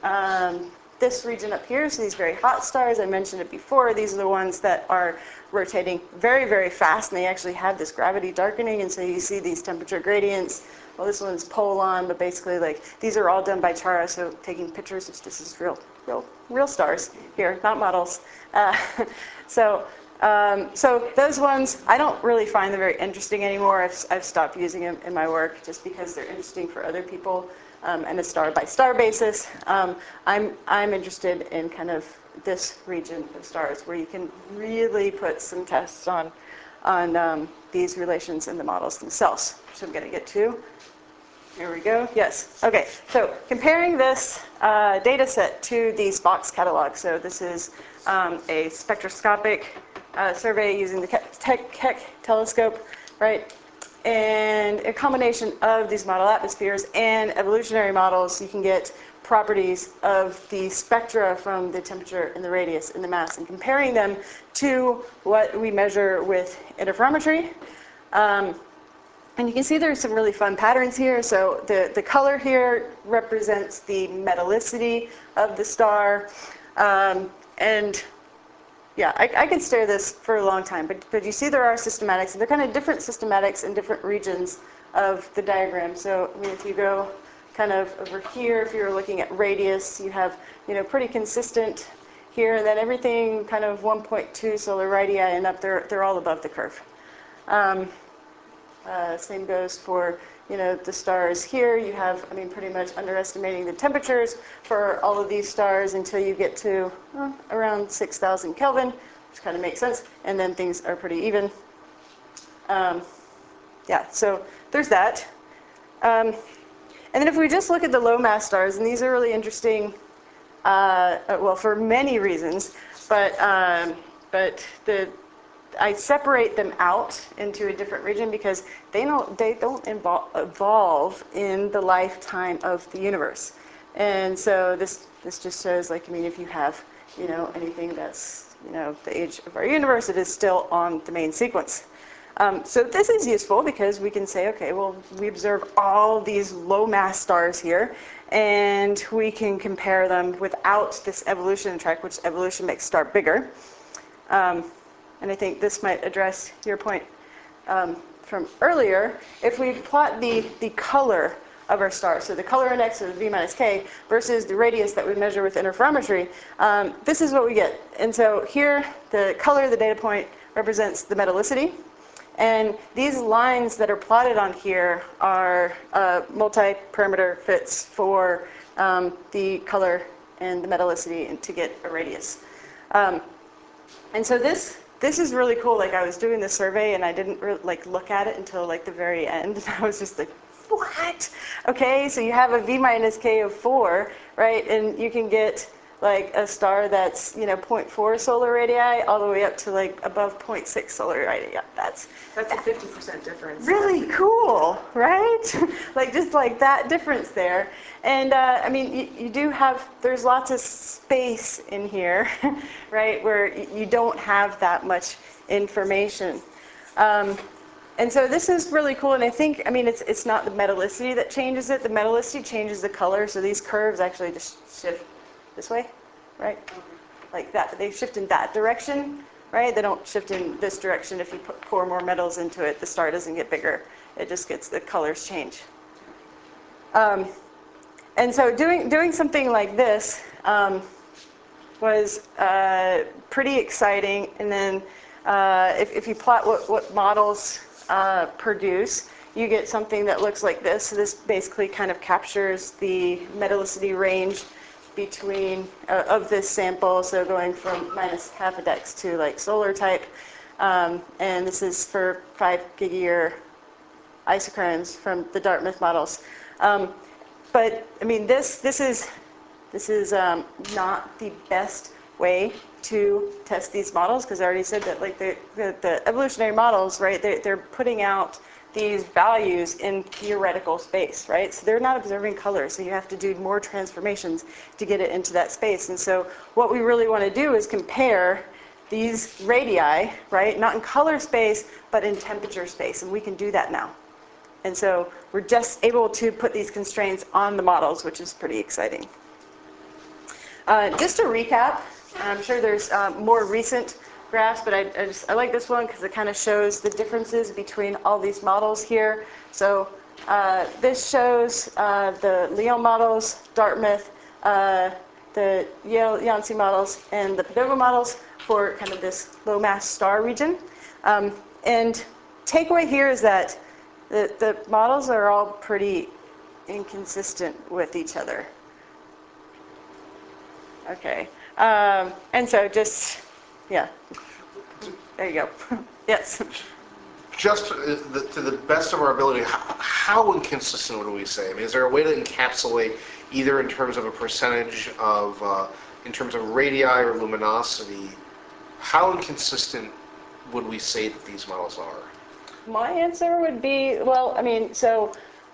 this region up here, so these very hot stars, I mentioned it before, these are the ones that are rotating very, very fast, and they actually have this gravity darkening, and so you see these temperature gradients. Well, this one's Polon, but basically, like, these are all done by Chara, so taking pictures, this is real stars here, not models. So those ones, I don't really find them very interesting anymore. I've stopped using them in my work just because they're interesting for other people. And a star-by-star basis. I'm interested in kind of this region of stars where you can really put some tests on these relations in the models themselves, which I'm going to get to. Here we go. Yes. Okay. So comparing this data set to these box catalogs. So this is a spectroscopic survey using the Keck telescope, right? And a combination of these model atmospheres and evolutionary models, you can get properties of the spectra from the temperature and the radius and the mass, and comparing them to what we measure with interferometry. And you can see there's some really fun patterns here. So the color here represents the metallicity of the star. And yeah, I could stare this for a long time, but you see there are systematics, and they're kind of different systematics in different regions of the diagram. So I mean, if you go kind of over here, if you're looking at radius, you have, you know, pretty consistent here, and then everything kind of 1.2 solar radii and up, they're all above the curve. Same goes for, you know, the stars here. You have, I mean, pretty much underestimating the temperatures for all of these stars until you get to around 6,000 Kelvin, which kind of makes sense, and then things are pretty even. Yeah, so there's that. And then if we just look at the low mass stars, and these are really interesting, well, for many reasons, but I separate them out into a different region because they don't evolve in the lifetime of the universe. And so this just shows, like, I mean, if you have, you know, anything that's, you know, the age of our universe, it is still on the main sequence. So this is useful because we can say, okay, well, we observe all these low mass stars here, and we can compare them without this evolution track, which evolution makes star bigger. And I think this might address your point from earlier. If we plot the color of our star, so the color index of V minus k versus the radius that we measure with interferometry, this is what we get. And so here, the color of the data point represents the metallicity. And these lines that are plotted on here are multi-parameter fits for the color and the metallicity and to get a radius. And so this is really cool. Like, I was doing the survey and I didn't really, like, look at it until like the very end. And I was just like, what? Okay, so you have a V minus k of 4, right? And you can get like a star that's, you know, 0.4 solar radii all the way up to like above 0.6 solar radii. That's a 50% difference. Really cool, right? Like, just like that difference there. And I mean, you do have, there's lots of space in here, right, where you don't have that much information. And so this is really cool, and I think, I mean, it's not the metallicity that changes it. The metallicity changes the color, so these curves actually just shift this way, right? Like that, they shift in that direction, right? They don't shift in this direction. If you pour more metals into it, the star doesn't get bigger. It just gets, the colors change. And so doing something like this was pretty exciting. And then if you plot what models produce, you get something that looks like this. So this basically kind of captures the metallicity range between of this sample, so going from minus half a dex to like solar type, and this is for 5 gigayear isochrones from the Dartmouth models. But I mean, this is not the best way to test these models, because I already said that, like, the evolutionary models, right? They're putting out these values in theoretical space, right? So they're not observing color, so you have to do more transformations to get it into that space. And so what we really want to do is compare these radii, right? Not in color space, but in temperature space, and we can do that now. And so we're just able to put these constraints on the models, which is pretty exciting. Just to recap, I'm sure there's more recent graphs, but I like this one because it kind of shows the differences between all these models here. So this shows the Lyon models, Dartmouth, the Yale Yancey models, and the Padova models for kind of this low mass star region. And takeaway here is that the models are all pretty inconsistent with each other. Okay. And so just, yeah, there you go. Yes. Just to the best of our ability, how inconsistent would we say? I mean, is there a way to encapsulate either in terms of a percentage of, in terms of radii or luminosity, how inconsistent would we say that these models are? My answer would be, well, I mean, so,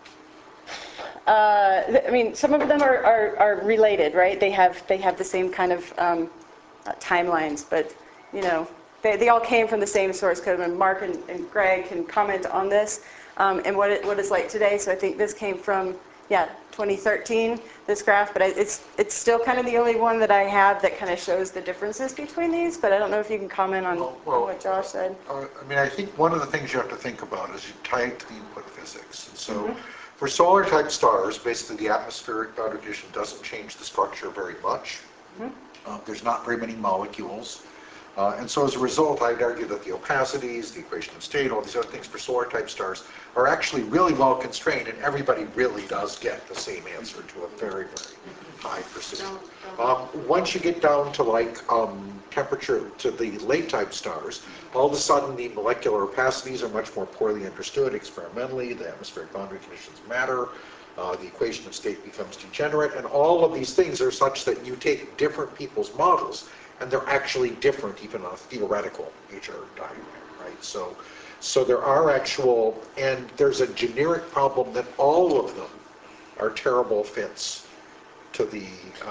I mean, some of them are related, right? They have the same kind of timelines, but, you know, they all came from the same source code, and Mark and Greg can comment on this and what it's like today. So I think this came from, 2013, this graph, but it's still kind of the only one that I have that kind of shows the differences between these, but I don't know if you can comment on what Josh said. I mean, I think one of the things you have to think about is you tie it to the input physics. And so for solar type stars, basically the atmospheric boundary condition doesn't change the structure very much. There's not very many molecules. And so as a result, I'd argue that the opacities, the equation of state, all these other things for solar type stars are actually really well constrained, and everybody really does get the same answer to a very, very high precision. Once you get down to like temperature, to the late type stars, all of a sudden the molecular opacities are much more poorly understood experimentally, the atmospheric boundary conditions matter, the equation of state becomes degenerate, and all of these things are such that you take different people's models and they're actually different even on a theoretical HR diagram, right? So there are actual, and there's a generic problem that all of them are terrible fits to the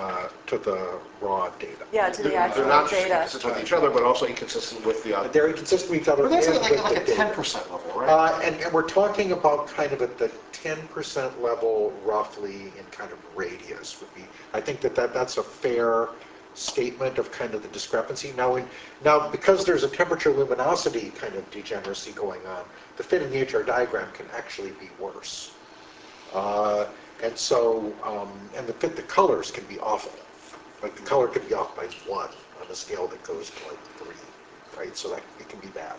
raw data. Yeah, to the They're actual not just data. inconsistent with each other, but also inconsistent with the other. They're inconsistent with each other. But that's and like with a the data. 10% level, right? And we're talking about kind of at the 10% level, roughly, in kind of radius would be. I think that's a fair statement of kind of the discrepancy. Now, because there's a temperature luminosity kind of degeneracy going on, the fit in the HR diagram can actually be worse. And so, and the colors can be awful. Like the color could be off by 1 on a scale that goes to like 3, right? So that it can be bad.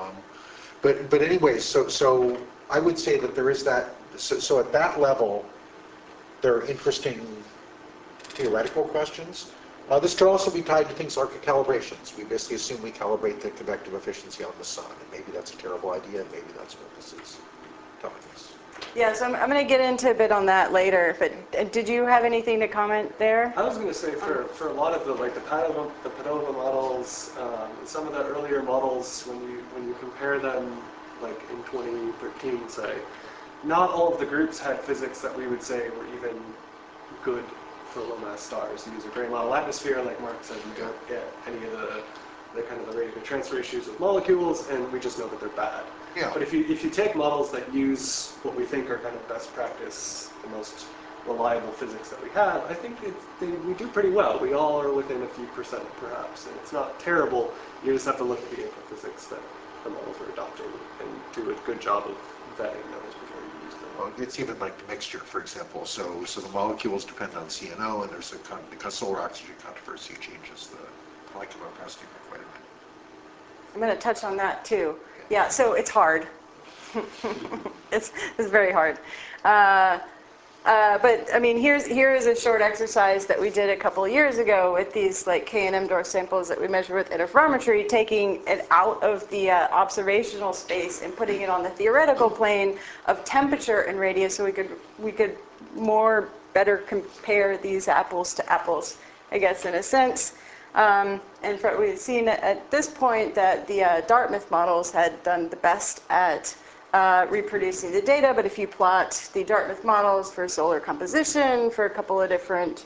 But anyway, so I would say that there is that. So at that level, there are interesting theoretical questions. This could also be tied to things like calibrations. We basically assume we calibrate the convective efficiency on the sun, and maybe that's a terrible idea, and maybe that's what this is telling us. Yeah, so I'm going to get into a bit on that later, but did you have anything to comment there? I was going to say for a lot of the Padova models, some of the earlier models, when you compare them, like in 2013, say, not all of the groups had physics that we would say were even good for low mass stars. You use a gray model atmosphere, like Mark said, you don't get any of the kind of the radiative transfer issues with molecules, and we just know that they're bad. Yeah. But if you take models that use what we think are kind of best practice, the most reliable physics that we have, I think we do pretty well. We all are within a few percent, perhaps, and it's not terrible. You just have to look at the input physics that the models are adopting and do a good job of vetting those before you use them. Well, it's even like the mixture, for example. So the molecules depend on CNO, and there's because solar oxygen controversy changes the molecular opacity by quite a bit. I'm going to touch on that too. Yeah, so it's hard. it's very hard. But I mean, here is a short exercise that we did a couple of years ago with these like K and M Dor samples that we measured with interferometry, taking it out of the observational space and putting it on the theoretical plane of temperature and radius, so we could better compare these apples to apples, I guess, in a sense. And we've seen at this point that the Dartmouth models had done the best at reproducing the data, but if you plot the Dartmouth models for solar composition for a couple of different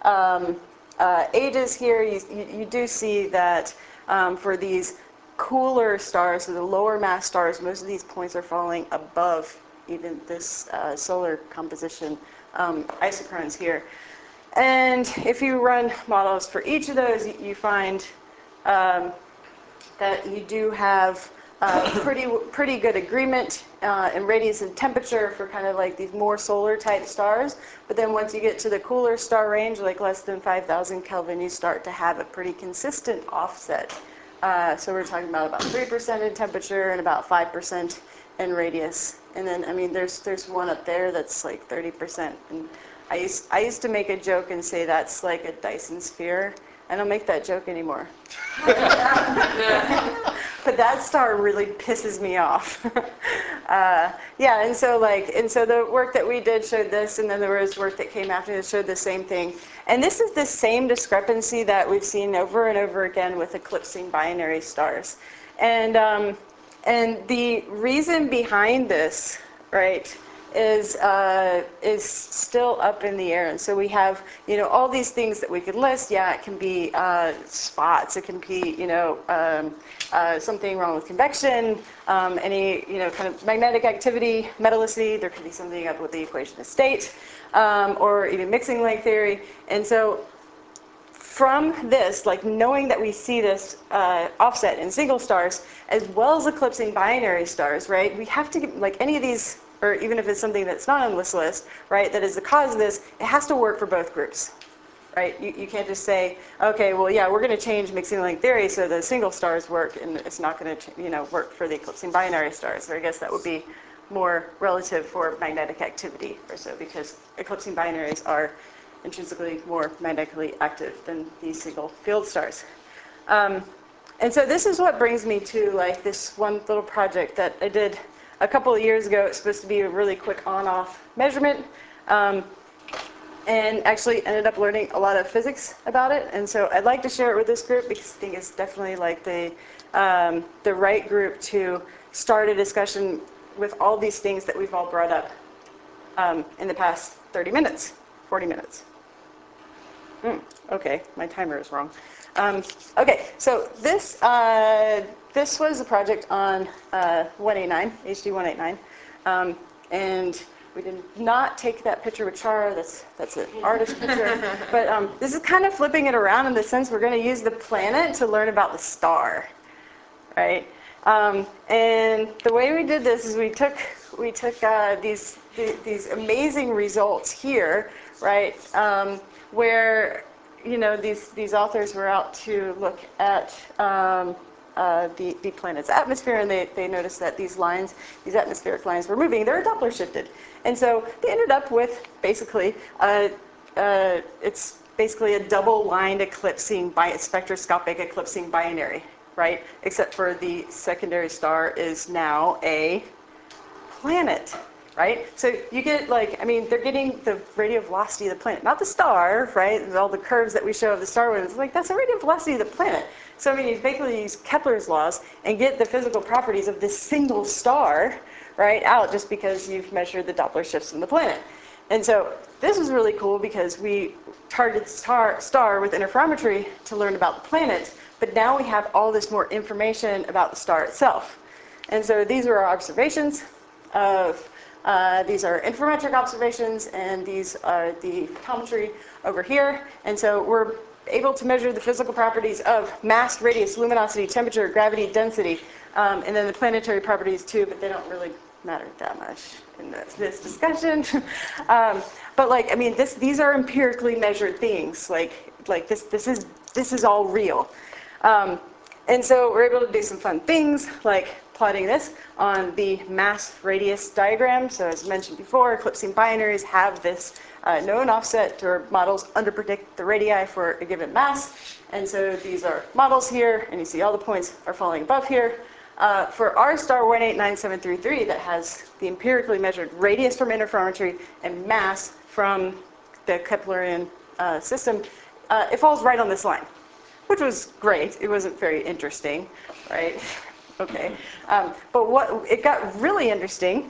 ages here, you do see that for these cooler stars, so the lower mass stars, most of these points are falling above even this solar composition isochrones here. And if you run models for each of those, you find that you do have pretty good agreement in radius and temperature for kind of like these more solar type stars. But then once you get to the cooler star range, like less than 5,000 Kelvin, you start to have a pretty consistent offset. So we're talking about 3% in temperature and about 5% in radius. And then, I mean, there's one up there that's like 30%. And I used to make a joke and say that's like a Dyson sphere. I don't make that joke anymore. But that star really pisses me off. Yeah, and so the work that we did showed this, and then there was work that came after that showed the same thing. And this is the same discrepancy that we've seen over and over again with eclipsing binary stars. And the reason behind this, right, is still up in the air. And so we have, you know, all these things that we can list. Yeah, it can be spots. It can be, you know, something wrong with convection, any, you know, kind of magnetic activity, metallicity. There could be something up with the equation of state, or even mixing length theory. And so from this, like knowing that we see this offset in single stars as well as eclipsing binary stars, right? We have to get, like any of these, or even if it's something that's not on this list, right, that is the cause of this, it has to work for both groups, right? You can't just say, okay, well, yeah, we're going to change mixing length theory so the single stars work, and it's not going to, you know, work for the eclipsing binary stars. So I guess that would be more relative for magnetic activity or so, because eclipsing binaries are intrinsically more magnetically active than these single field stars. And so this is what brings me to like this one little project that I did a couple of years ago. It's supposed to be a really quick on-off measurement, and actually ended up learning a lot of physics about it. And so I'd like to share it with this group because I think it's definitely like the right group to start a discussion with all these things that we've all brought up in the past 30 minutes, 40 minutes. Okay, my timer is wrong. Okay, so this was a project on 189, HD 189, and we did not take that picture with Char. That's an artist picture, but this is kind of flipping it around in the sense we're going to use the planet to learn about the star, right? And the way we did this is we took these amazing results here, right? Where, you know, these authors were out to look at the planet's atmosphere, and they noticed that these lines, these atmospheric lines, were moving. They're Doppler shifted, and so they ended up with basically it's basically a double-lined eclipsing spectroscopic eclipsing binary, right? Except for the secondary star is now a planet. Right? So you get like, I mean, they're getting the radial velocity of the planet, not the star, right? And all the curves that we show of the star winds, like that's the radial velocity of the planet. So I mean, you basically use Kepler's laws and get the physical properties of this single star, right, out just because you've measured the Doppler shifts in the planet. And so this is really cool because we targeted star with interferometry to learn about the planet, but now we have all this more information about the star itself. And so these are our observations of these are interferometric observations, and these are the photometry over here. And so we're able to measure the physical properties of mass, radius, luminosity, temperature, gravity, density, and then the planetary properties too, but they don't really matter that much in this discussion. But like, I mean, these are empirically measured things. Like this is all real. And so we're able to do some fun things like plotting this on the mass radius diagram. So as mentioned before, eclipsing binaries have this known offset, or models underpredict the radii for a given mass. And so these are models here, and you see all the points are falling above here. For our star 189733 that has the empirically measured radius from interferometry and mass from the Keplerian system, it falls right on this line, which was great. It wasn't very interesting, right? Okay. But what it got really interesting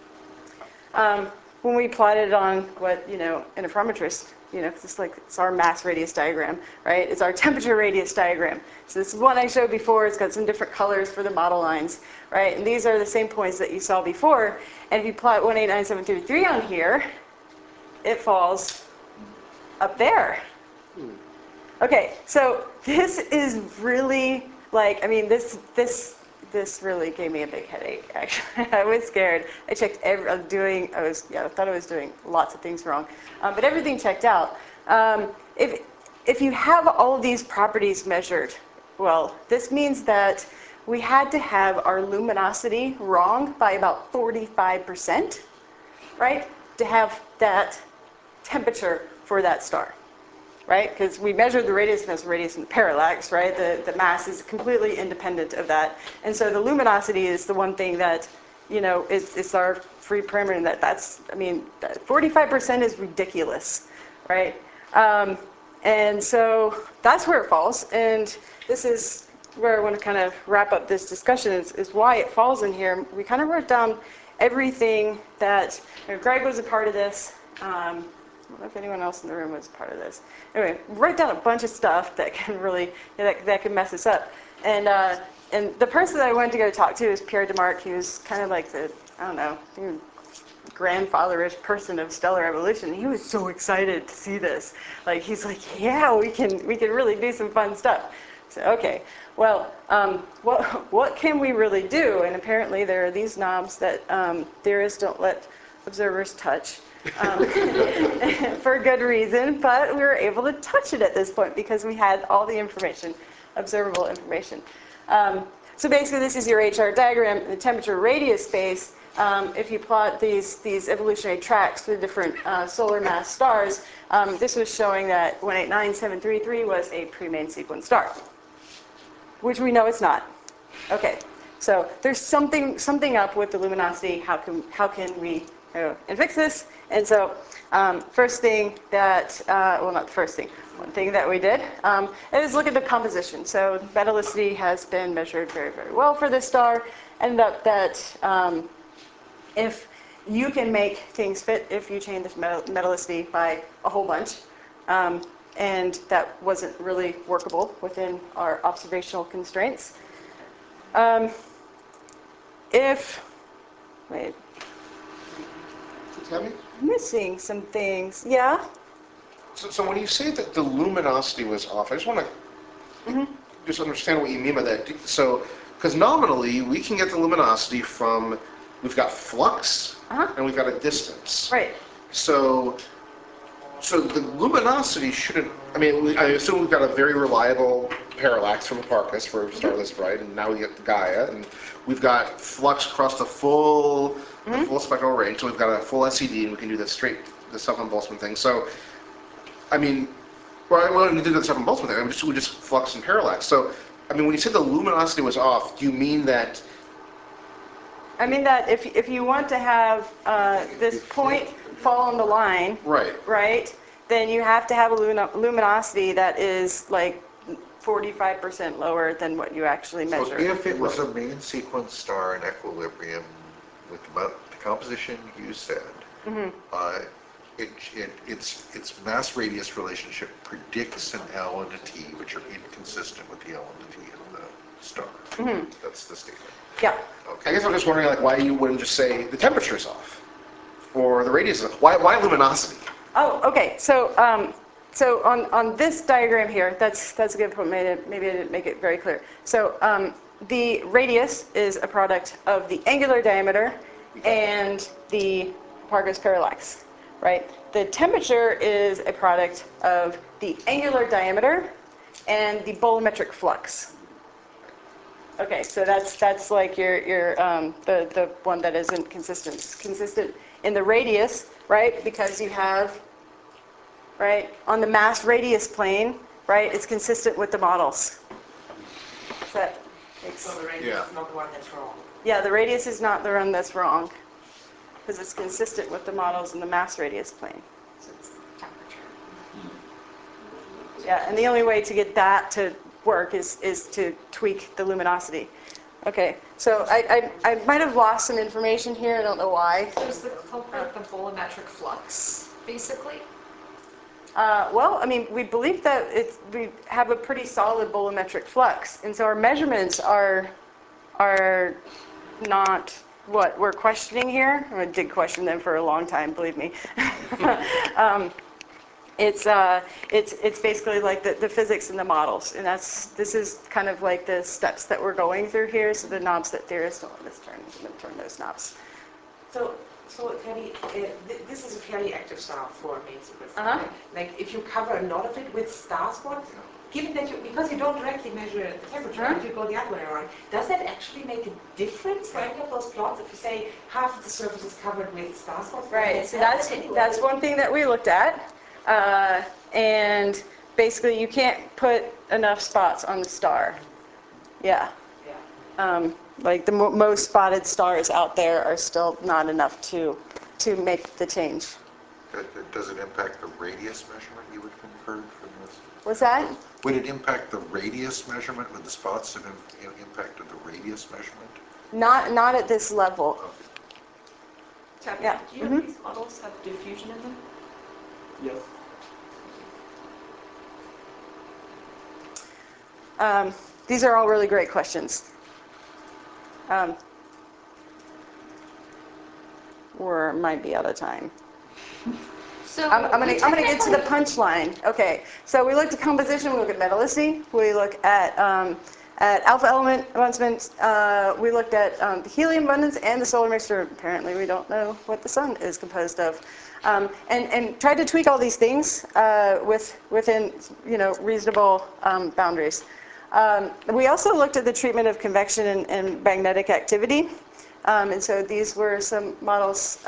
when we plotted on what, you know, interferometrists, you know, it's our mass radius diagram, right? It's our temperature radius diagram. So this is one I showed before. It's got some different colors for the model lines, right? And these are the same points that you saw before. And if you plot 189733 on here, it falls up there. Okay, so this is really like, I mean, this really gave me a big headache, actually. I was scared. I checked I thought I was doing lots of things wrong. But everything checked out. If you have all of these properties measured, well, this means that we had to have our luminosity wrong by about 45%, right? To have that temperature for that star. Right? Because we measured the radius and the parallax, right? The mass is completely independent of that. And so the luminosity is the one thing that, you know, is our free parameter, and that's, I mean, 45% is ridiculous, right? And so that's where it falls. And this is where I want to kind of wrap up this discussion is why it falls in here. We kind of wrote down everything that, Greg was a part of this. I don't know if anyone else in the room was a part of this. Anyway, write down a bunch of stuff that can really, that can mess us up. And the person that I wanted to go talk to is Pierre Demarque. He was kind of like the, I don't know, grandfatherish person of stellar evolution. He was so excited to see this. Like, he's like, yeah, we can really do some fun stuff. So, okay, well, what can we really do? And apparently there are these knobs that theorists don't let observers touch for good reason, but we were able to touch it at this point because we had all the information, observable information. So basically this is your HR diagram, the temperature radius space. If you plot these evolutionary tracks for the different solar mass stars, this was showing that 189733 was a pre-main sequence star, which we know it's not. Okay, so there's something up with the luminosity. How can we fix this? And so first thing that, well, not the first thing, one thing that we did is look at the composition. So metallicity has been measured very, very well for this star. Ended up that if you can make things fit, if you change the metallicity by a whole bunch, and that wasn't really workable within our observational constraints. Wait. Tell me? Missing some things. Yeah? So when you say that the luminosity was off, I just want to just understand what you mean by that. So, because nominally, we can get the luminosity from, we've got flux, and we've got a distance. Right. So the luminosity shouldn't, I mean, I assume we've got a very reliable parallax from Hipparchus for starless, right? And now we get Gaia, and we've got flux across the full spectral range, so we've got a full SED, and we can do the self-embolsment thing. So, I mean, well, we don't do the self-embolsment thing, we just flux and parallax. So, I mean, when you say the luminosity was off, do you mean that? I mean that if you want to have this point fall on the line, right, then you have to have a luminosity that is like 45% lower than what you actually measure. So if it was a main sequence star in equilibrium with the composition you said, its mass radius relationship predicts an L and a T, which are inconsistent with the L and the T of the star. That's the statement. Yeah. Okay. I guess I'm just wondering, like, why you wouldn't just say the temperature's off, or the radius is off. Why luminosity? Oh, okay. So so on this diagram here, that's a good point. Maybe I didn't make it very clear. So the radius is a product of the angular diameter and the Hipparchus parallax, right? The temperature is a product of the angular diameter and the bolometric flux. Okay, so that's like your the one that isn't consistent. It's consistent in the radius, right? Because you have, right, on the mass radius plane, right? It's consistent with the models. So the radius is not the one that's wrong. Yeah, the radius is not the one that's wrong, because it's consistent with the models in the mass radius plane. So it's temperature. Yeah, and the only way to get that to work is to tweak the luminosity. Okay, so I might have lost some information here. I don't know why. So is the culprit the bolometric flux, basically? Well, I mean, we believe that we have a pretty solid bolometric flux, and so our measurements are not what we're questioning here. I did question them for a long time, believe me. It's basically like the physics and the models, and this is kind of like the steps that we're going through here. So the knobs that theorists don't let us turn, I'm going to turn those knobs. So this is a fairly active star for main sequence. Like if you cover a lot of it with star spots, given that because you don't directly measure the temperature, if you go the other way around, does that actually make a difference for any of those plots? If you say half of the surface is covered with star spots, right? So that's one thing that we looked at, and basically you can't put enough spots on the star. Yeah. Like the most spotted stars out there are still not enough to make the change. Does it impact the radius measurement you would concur from this? What's that? Would it impact the radius measurement? Would the spots have impacted the radius measurement? Not at this level. Tabby, Yeah. do you have these models have diffusion in them? Yes. These are all really great questions. Or might be out of time. So I'm gonna get to the punchline. Okay, so we looked at composition, we look at metallicity, we look at alpha element abundance, we looked at the helium abundance and the solar mixture. Apparently we don't know what the sun is composed of. And tried to tweak all these things within reasonable boundaries. We also looked at the treatment of convection and magnetic activity. And so these were some models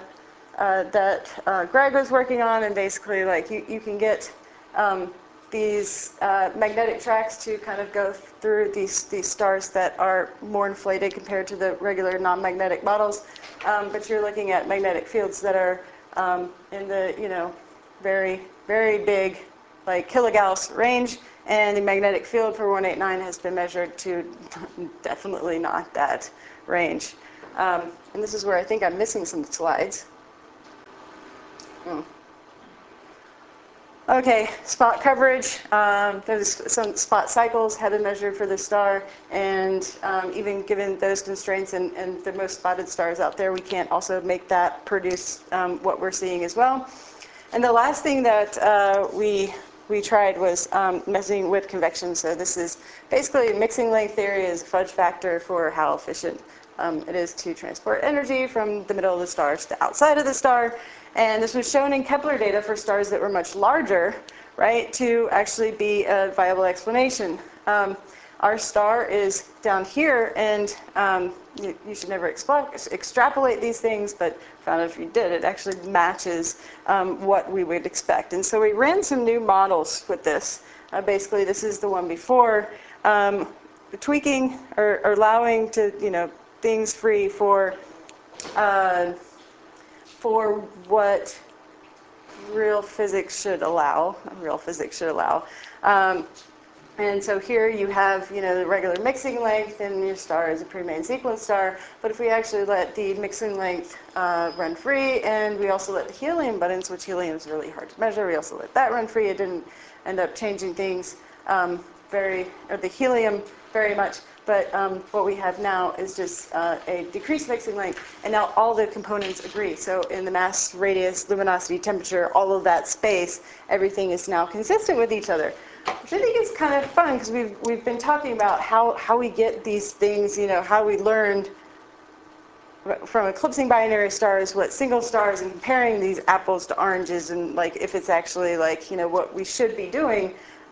that Greg was working on, and basically like you can get these magnetic tracks to kind of go through these stars that are more inflated compared to the regular non-magnetic models. But you're looking at magnetic fields that are in the very, very big, like kilogauss range, and the magnetic field for 189 has been measured to definitely not that range. And this is where I think I'm missing some slides. Okay, spot coverage. There's some spot cycles have been measured for the star, and even given those constraints and the most spotted stars out there, we can't also make that produce what we're seeing as well. And the last thing that we tried was messing with convection. So this is basically mixing length theory is a fudge factor for how efficient it is to transport energy from the middle of the stars to outside of the star. And this was shown in Kepler data for stars that were much larger, right, to actually be a viable explanation. Our star is down here, and you should never extrapolate these things, but found if you did, it actually matches what we would expect. And so we ran some new models with this. Basically, this is the one before, tweaking or allowing to, things free for what real physics should allow. And so here you have, the regular mixing length, and your star is a pre-main sequence star. But if we actually let the mixing length run free, and we also let the helium abundance, which helium is really hard to measure, we also let that run free. It didn't end up changing things the helium very much. But what we have now is just a decreased mixing length, and now all the components agree. So in the mass, radius, luminosity, temperature, all of that space, everything is now consistent with each other. Which I think is kind of fun, because we've been talking about how we get these things, how we learned from eclipsing binary stars what single stars, and comparing these apples to oranges, and like if it's actually like what we should be doing.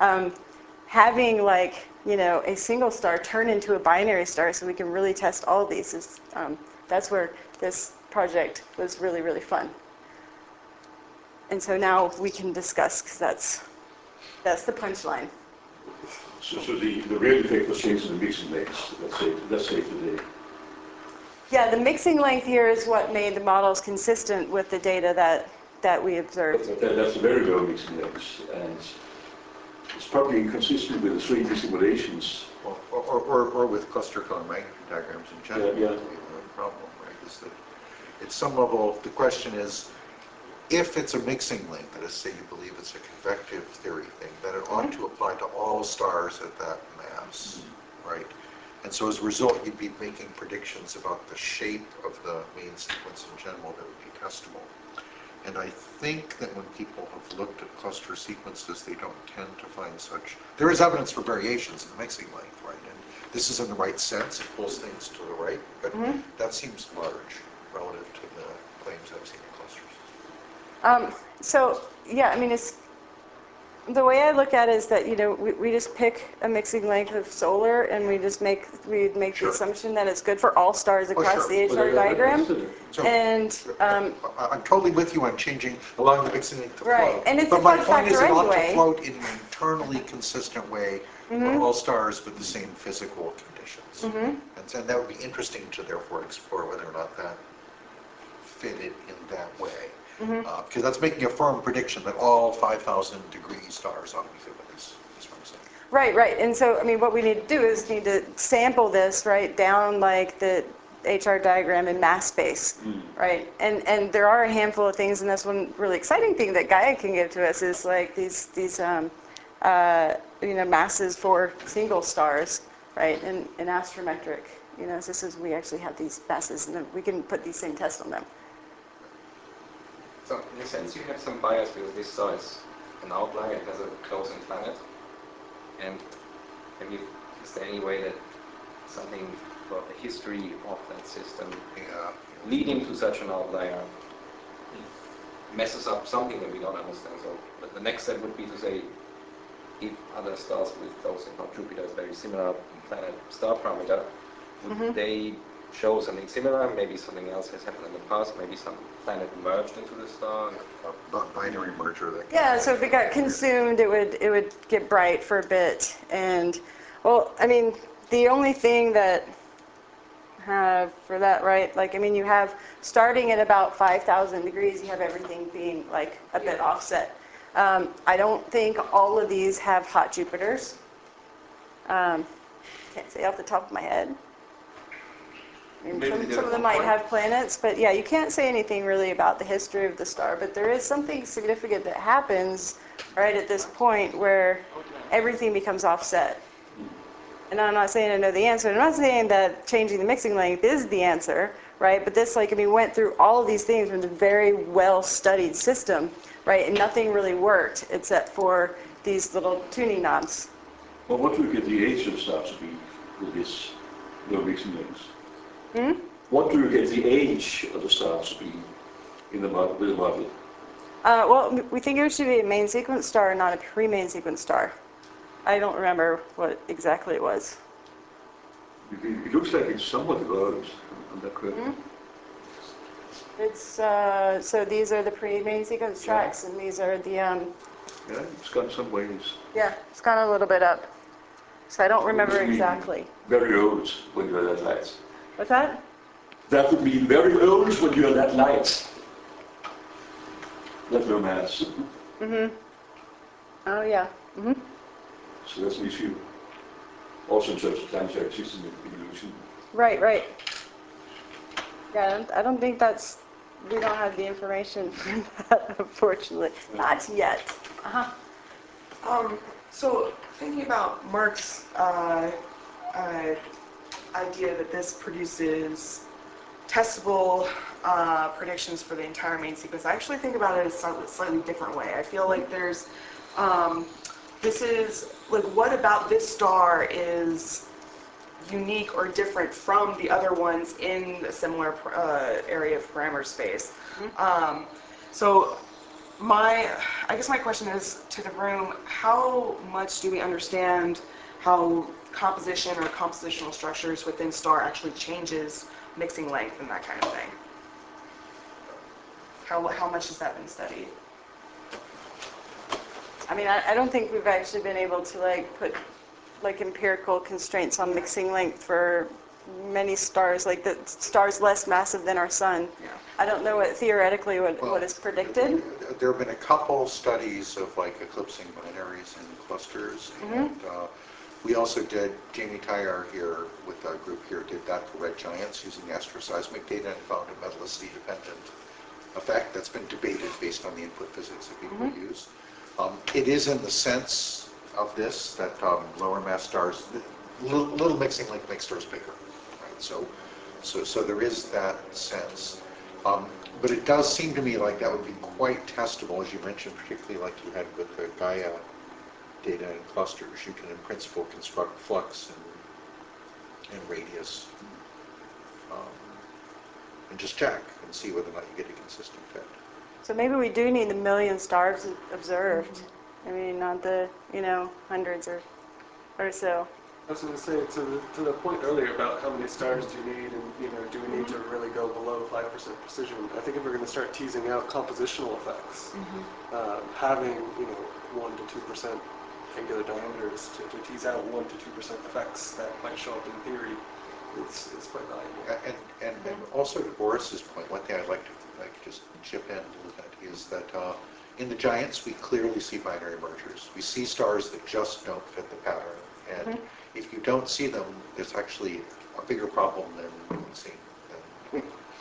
Having a single star turn into a binary star so we can really test all of these is that's where this project was really, really fun. And so now we can discuss, because that's the punchline. So the real effect was changing the mixing lengths, let's say today. Yeah, the mixing length here is what made the models consistent with the data that we observed. But that's a very low mixing length, and it's probably inconsistent with the 3D simulations. Or with cluster color magnitude diagrams in general. Yeah. The problem, right, is that at some level, the question is, if it's a mixing length, that is, say you believe it's a convective theory thing, then it ought to apply to all stars at that mass, right? And so as a result, you'd be making predictions about the shape of the main sequence in general that would be testable. And I think that when people have looked at cluster sequences, they don't tend to find such. There is evidence for variations in the mixing length, right? And this is in the right sense, it pulls things to the right, but that seems large relative to the claims I've seen in clusters. So, yeah, I mean, it's the way I look at it is that, we just pick a mixing length of solar, and we make the assumption that it's good for all stars across the HR diagram. So, And I'm totally with you on allowing the mixing length to float. right, and it's but a my fudge point is factor it ought to anyway. float in an internally consistent way for all stars with the same physical conditions. And that would be interesting to therefore explore whether or not that fitted in that way. Because that's making a firm prediction that all 5,000 degree stars ought to be good with this, is what I'm saying. Right. And so, I mean, what we need to do is need to sample this, right, down like HR diagram in mass space, right? And there are a handful of things, and that's one really exciting thing that Gaia can give to us is like these masses for single stars, right? In astrometric, so this is we actually have these masses, and then we can put these same tests on them. So in a sense, you have some bias because this star is an outlier. It has a close-in planet, and maybe is there any way that something about the history of that system leading to such an outlier messes up something that we don't understand? So the next step would be to say, if other stars with close-in, not Jupiter, is very similar planet-star parameter, would they show something similar? Maybe something else has happened in the past. Maybe some planet merged into the star. Binary merger. Yeah, so if it got consumed, it would get bright for a bit. And, well, I mean, the only thing that for that, right, you have starting at about 5,000 degrees, you have everything being like a bit offset. I don't think all of these have hot Jupiters. Can't say off the top of my head. Some of them might have planets, but yeah, you can't say anything really about the history of the star, but there is something significant that happens right at this point where everything becomes offset. And I'm not saying I know the answer. I'm not saying that changing the mixing length is the answer, right? But this, went through all of these things from the very well-studied system, right? And nothing really worked except for these little tuning knobs. Well, what do you get the age of the stars to be with this low mixing length? What do you get the age of the stars to be in the model, with the model? Well, we think it should be a main sequence star, not a pre-main sequence star. I don't remember what exactly it was. It looks like it's somewhat evolved on that curve. It's so these are the pre-main sequence tracks, and these are the Yeah, it's gone some ways. Yeah, it's gone a little bit up. So I don't remember exactly. Very old when you're that light. What's that? That would mean very old when you're that light. That low mass. Oh yeah. So that's an issue. Also in terms of planetary system evolution. Right. Yeah, I don't think we don't have the information for that, unfortunately. Not yet. So thinking about Mark's idea that this produces testable predictions for the entire main sequence, I actually think about it a slightly different way. I feel like there's, this is, what about this star is unique or different from the other ones in a similar area of parameter space. So I guess my question is to the room, how much do we understand how composition or compositional structures within star actually changes mixing length and that kind of thing? How much has that been studied? I mean, I don't think we've actually been able to put empirical constraints on mixing length for many stars, the stars less massive than our sun. Yeah. I don't know theoretically what is predicted. There have been a couple studies of eclipsing binaries and clusters, and we also did, Jamie Tyar here with a group here did that for red giants using astroseismic data and found a metallicity-dependent effect that's been debated based on the input physics that people use. It is in the sense of this that lower mass stars, little mixing length makes stars bigger, right? So there is that sense. But it does seem to me like that would be quite testable, as you mentioned, particularly like you had with the Gaia data and clusters. You can, in principle, construct flux and radius and just check and see whether or not you get a consistent fit. So maybe we do need 1 million stars observed. I mean, not the, hundreds or so. I was going to say, to the point earlier about how many stars do you need, and do we need to really go below 5% precision? I think if we're going to start teasing out compositional effects, having 1 to 2% angular diameters to tease out 1 to 2% effects that might show up in theory, is quite valuable. And also to Boris's point, one thing I'd like to just chip in a little bit is that in the giants we clearly see binary mergers. We see stars that just don't fit the pattern, and if you don't see them, there's actually a bigger problem than we've seen.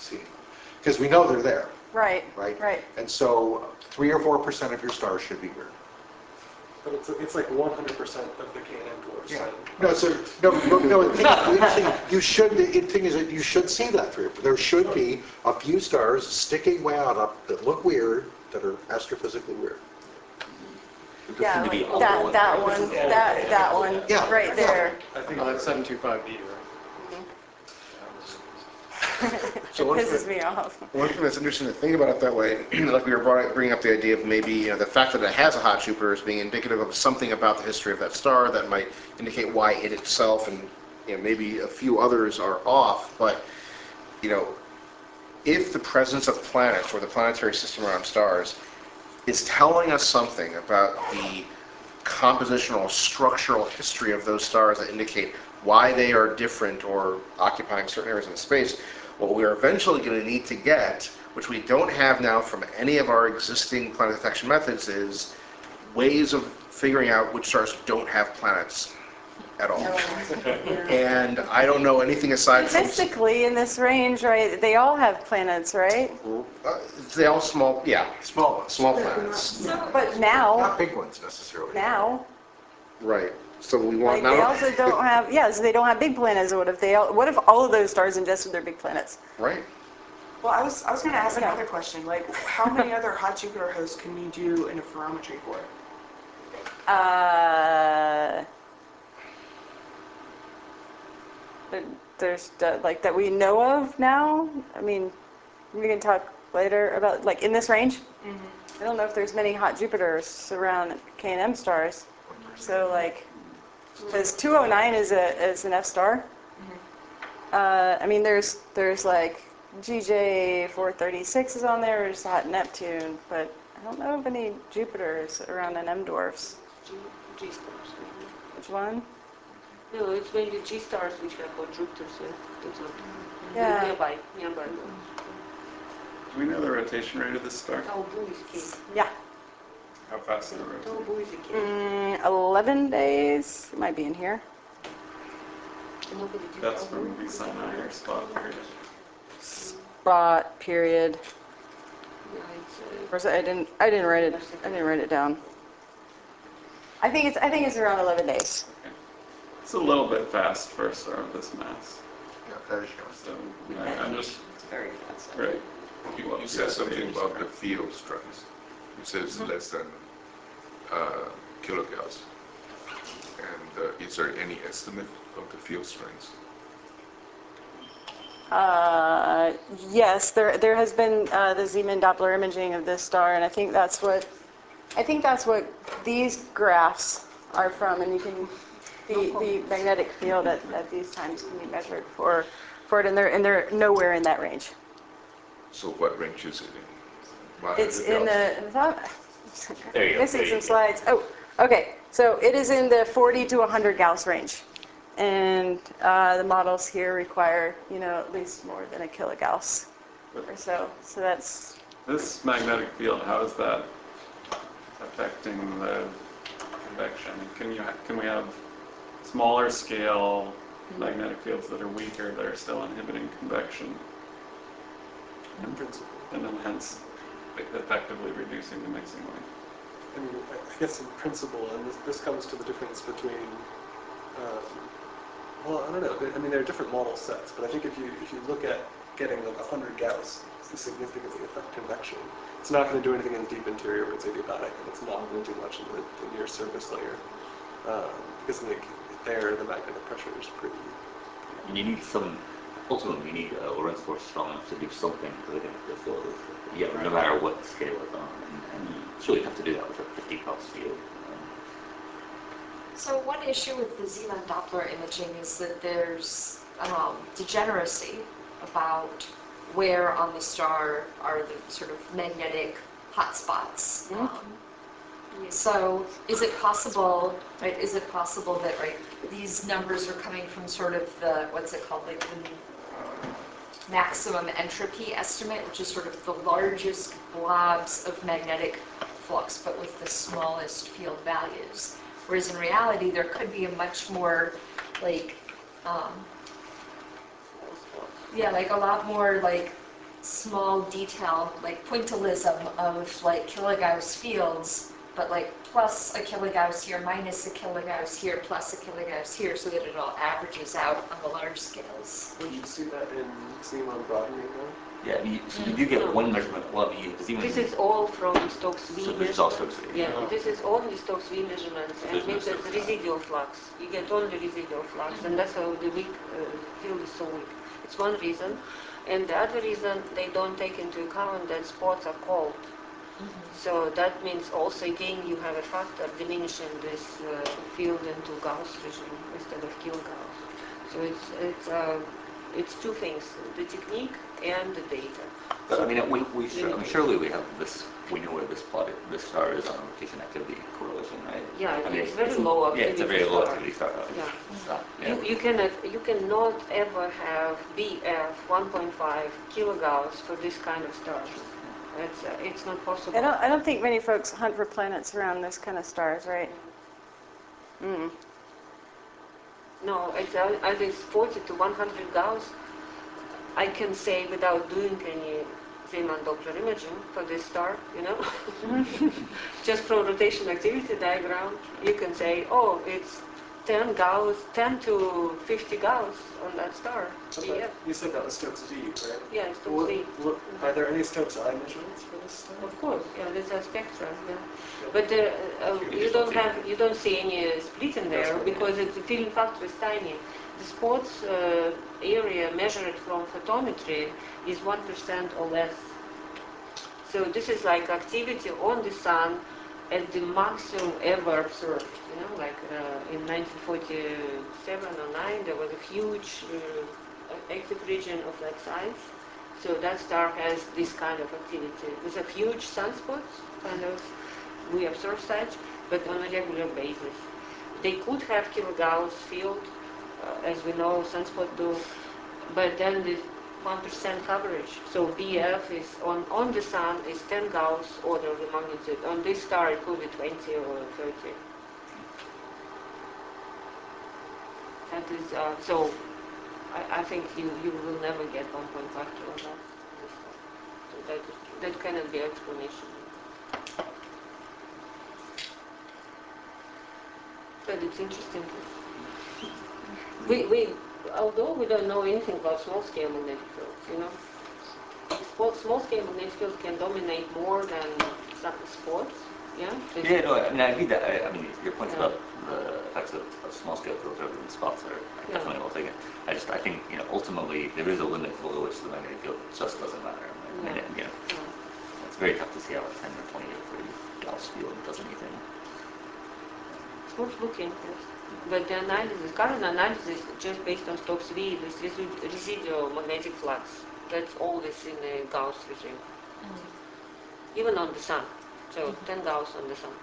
seeing them. Because we know they're there, Right. right? Right. And so 3 or 4% of your stars should be weird. But it's like 100% of the K&M dwarfs. Yeah. then. No, the thing is that you should see that through. There should be a few stars sticking way out up that look weird, that are astrophysically weird. Yeah, like that one, Yeah. right there. I think that's 725D, right? So It pisses me off. One thing that's interesting to think about it that way, like we were bringing up the idea of maybe the fact that it has a hot Jupiter is being indicative of something about the history of that star that might indicate why it itself and maybe a few others are off. But if the presence of planets or the planetary system around stars is telling us something about the compositional, structural history of those stars that indicate why they are different or occupying certain areas in space, what we're eventually going to need to get, which we don't have now from any of our existing planet detection methods, is ways of figuring out which stars don't have planets at all. And I don't know anything aside from... Statistically, in this range, right, they all have planets, right? They all small planets. So, but now... Not big ones, necessarily. Now... Right. So we want... Like, they also don't have... Yeah, so they don't have big planets. What if all of those stars ingested their big planets? Right. Well, I was going to ask another question. Like, how many other hot Jupiter hosts can you do interferometry for? There's like that we know of now. I mean, we can talk later about like in this range. I don't know if there's many hot Jupiters around K&M stars. So like, because 209 is an F star. I mean, there's like GJ 436 is on there. There's hot Neptune, but I don't know of any Jupiters around an M dwarfs. G stars. Which one? No, it's mainly G stars which have quadrupters. Yeah. Nearby. Do we know the rotation rate of this star? Taubu is key. Yeah. How fast does it rotate? Taubu is a key. 11 days. It might be in here. That's from the sun or spot period. Spot period. Yeah, Of course, I didn't write it. I didn't write it down. I think it's around 11 days. Okay. It's a little bit fast for a star of this mass. Yeah, very fast. So I'm just It's very fast. right. You said something about the field strength. You said it's less than kilogauss. And is there any estimate of the field strength? Yes, there has been the Zeeman Doppler imaging of this star, and I think that's what these graphs are from, and you can the magnetic field at these times can be measured for it, and they're nowhere in that range. So what range is it in? It's in the top. There you go. Missing There you some go. slides. Oh, okay. So it is in the 40 to 100 Gauss range, and the models here require at least more than a kilogauss or so. So that's This magnetic field. How is that affecting the convection? Can we have smaller scale magnetic fields that are weaker that are still inhibiting convection? In principle. And then hence effectively reducing the mixing length. I mean, I guess in principle, and this comes to the difference between, well, I don't know. I mean, there are different model sets, but I think if you look at getting like 100 Gauss to significantly affect convection, it's not going to do anything in the deep interior where it's adiabatic, and it's not going to do much in the near surface layer, because like there the magnetic pressure is pretty. And you need ultimately you need a Lorentz force strong enough to do something to the conductive field, no matter what the scale it's on, and you surely have to do that with a 50 Gauss field. So one issue with the Zeeman Doppler imaging is that there's degeneracy about where on the star are the sort of magnetic hotspots. So is it possible that these numbers are coming from sort of the, what's it called, like the maximum entropy estimate, which is sort of the largest blobs of magnetic flux, but with the smallest field values. Whereas in reality, there could be a much more, like a lot more, like, small detail, like pointillism of like kilogauss fields, but like plus a kilogauss here, minus a kilogauss here, plus a kilogauss here, so that it all averages out on the large scales. Would you see that in Zeeman broadening then? Yeah, so you do get one measurement. Well, this is all from Stokes V. So this is all Stokes V. Yeah, this is only Stokes V measurements, and it means it's residual flux. You get only residual flux, and that's how the weak field is so weak. It's one reason, and the other reason they don't take into account that spots are cold. So that means also again you have a factor diminishing this field into Gauss regime instead of kilogauss. So it's two things: the technique and the data. But I mean, surely we have this. We know where this star is on rotation activity correlation, right? Yeah, I mean, it's very low activity. Yeah, it's a very low activity star. Yeah. You cannot ever have BF 1.5 kilogauss for this kind of stars. It's not possible. I don't think many folks hunt for planets around this kind of stars, right? No, it's either 40 to 100 Gauss. I can say without doing any Zeeman Doppler imaging for this star, just from rotation activity diagram, you can say, oh, it's 10 Gauss, 10 to 50 Gauss on that star. Yeah. You said that was Stokes V, right? Yeah, Stokes V. Are there any Stokes I measurements for this star? Of course, yeah, there's a spectra, yeah. But you don't see any split in there because the filling factor is tiny. The spots area measured from photometry is 1% or less. So this is like activity on the sun at the maximum ever observed. Like in 1947 or 9, there was a huge active region of that size. So that star has this kind of activity. With a huge sunspots, kind of, we observe such, but on a regular basis. They could have kilogauss field, as we know sunspot do, but then the 1% coverage. So BF is on the sun is 10 Gauss order of the magnitude. On this star it could be 20 or 30. That is so. I think you will never get 1.5 kilograms. So that cannot be explanation. But it's interesting. Although we don't know anything about small-scale magnetic fields, small-scale magnetic fields can dominate more than some spots. Yeah. Yeah, no, I mean, I agree that. I mean, your points about the effects of small-scale fields rather than spots are definitely well taken. I think ultimately there is a limit below which the magnetic field just doesn't matter. I mean, it's very tough to see how a 10 or 20 or 30 Gauss field does anything. It's worth looking at. But the current analysis, just based on Stokes V, this residual magnetic flux. That's always in the Gauss regime. Even on the sun. So 10 Gauss on the sun.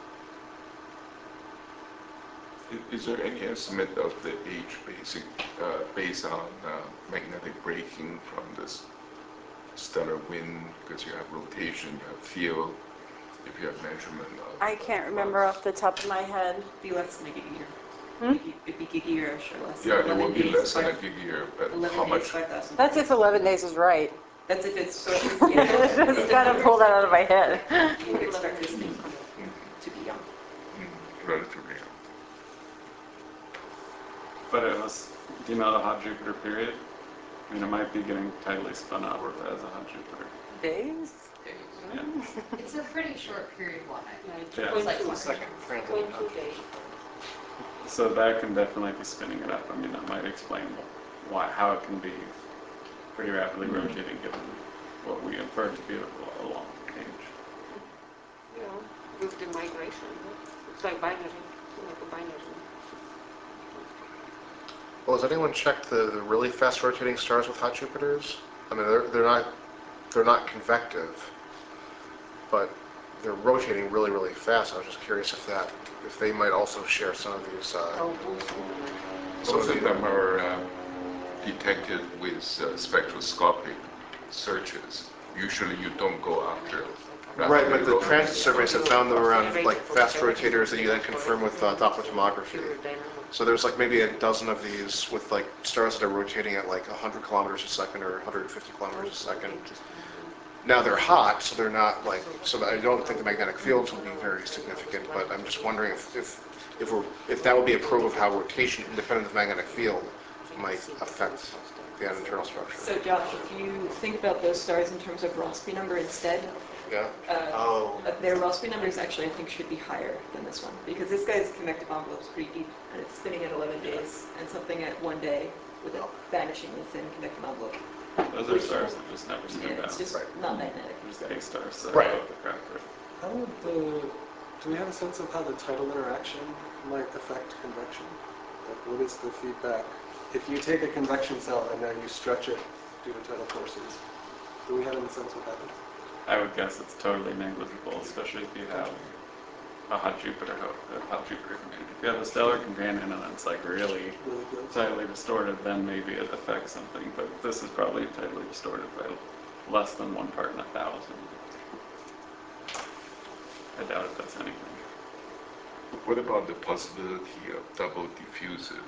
Is there any estimate of the age based on magnetic braking from this stellar wind? Because you have rotation, you have field, if you have measurement of... I can't remember off the top of my head. It'd be less than a gig a year. It'd be gig a year, sure less. Yeah, it would be less than a gig a year, but how much? That's if 11 days is right. That's if it's Just gotta pull that out of my head. You would expect this thing to be young. Relatively young. But it was, do you know the hot Jupiter period? I mean, it might be getting tightly spun up as a hot Jupiter. Days? Yeah. It's a pretty short period one, I think. Yeah. It's like It's the second transit. 0.2 days. So that can definitely be spinning it up. I mean, that might explain how it can be pretty rapidly rotating given what we infer to be a long age. Yeah, with the migration. It's like binary. It's like a binary. Well, has anyone checked the really fast rotating stars with hot Jupiters? I mean, they're not convective, but they're rotating really, really fast. I was just curious if they might also share some of these. Most of them are detected with spectroscopic searches. Usually, you don't go after Right, but the transit surveys have found them around like fast rotators that you then confirm with Doppler tomography. So there's like maybe a dozen of these with like stars that are rotating at like 100 kilometers a second or 150 kilometers a second. Now they're hot, so they're not like, so I don't think the magnetic fields will be very significant, but I'm just wondering if that would be a probe of how rotation independent of magnetic field might affect the internal structure. So Josh, if you think about those stars in terms of Rossby number instead, Yeah. their Rossby numbers actually I think should be higher than this one, because this guy's convective envelope is pretty deep, and it's spinning at 11 days, and something at 1 day with it vanishing within convective envelope. Those are stars that just never spin Yeah, down. it's just not magnetic. Just big stars that Right. are above the crater. How would do we have a sense of how the tidal interaction might affect convection? Like, what is the feedback? If you take a convection cell and now you stretch it due to tidal forces, do we have any sense what happens? I would guess it's totally negligible, especially if you have a hot Jupiter companion. If you have a stellar companion and it's like really tidally distorted, then maybe it affects something. But this is probably tidally distorted by less than 1 part in 1,000. I doubt it does anything. What about the possibility of double diffusive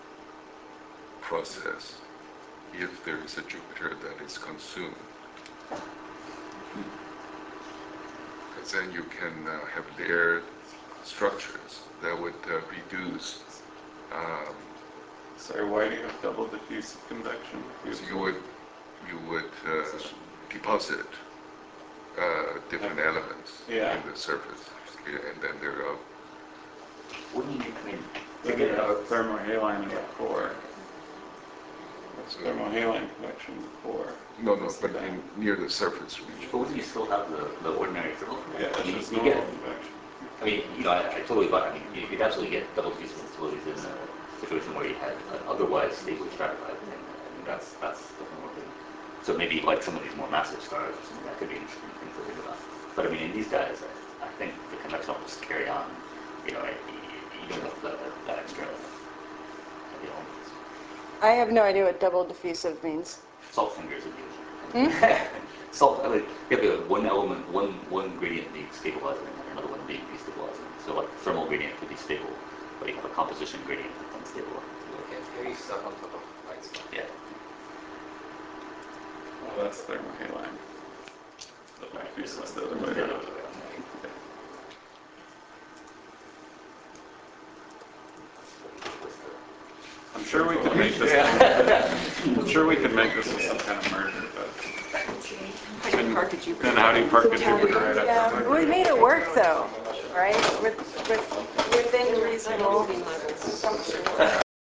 process if there is a Jupiter that is consumed? Because then you can have layered structures that would reduce. Sorry, why do you have double diffusive convection? So you would deposit different elements in the surface, and then there are. Wouldn't you, I mean, You get a thermohaline in the core. Thermohaline convection in the core. No, but near the surface region. but wouldn't you still have the ordinary thermal? Yeah, I mean, it's just you normal get, convection. I mean, you know, I totally buy. I mean, you could absolutely get double diffusive instabilities in a situation where you had an otherwise stably stratified thing. I mean, that's definitely one thing. So maybe like some of these more massive stars or something, that could be an interesting thing to think about. But I mean, in these guys, I think the convection will just carry on. You know, you don't have that extra heavy elements. I have no idea what double diffusive means. Salt fingers would be salt. I mean, you have one element, one gradient being stabilizing, and another one being destabilizing. So like the thermal gradient could be stable, but you have a composition gradient that's unstable. Heavy stuff on top of light stuff. Yeah. Well, that's thermohaline. Double diffusive is the other way around. I'm sure we could make this. I'm sure we could make this with some kind of merger, but then how do you park a Jupiter right up? Yeah, we made it work though, right? Within reasonable.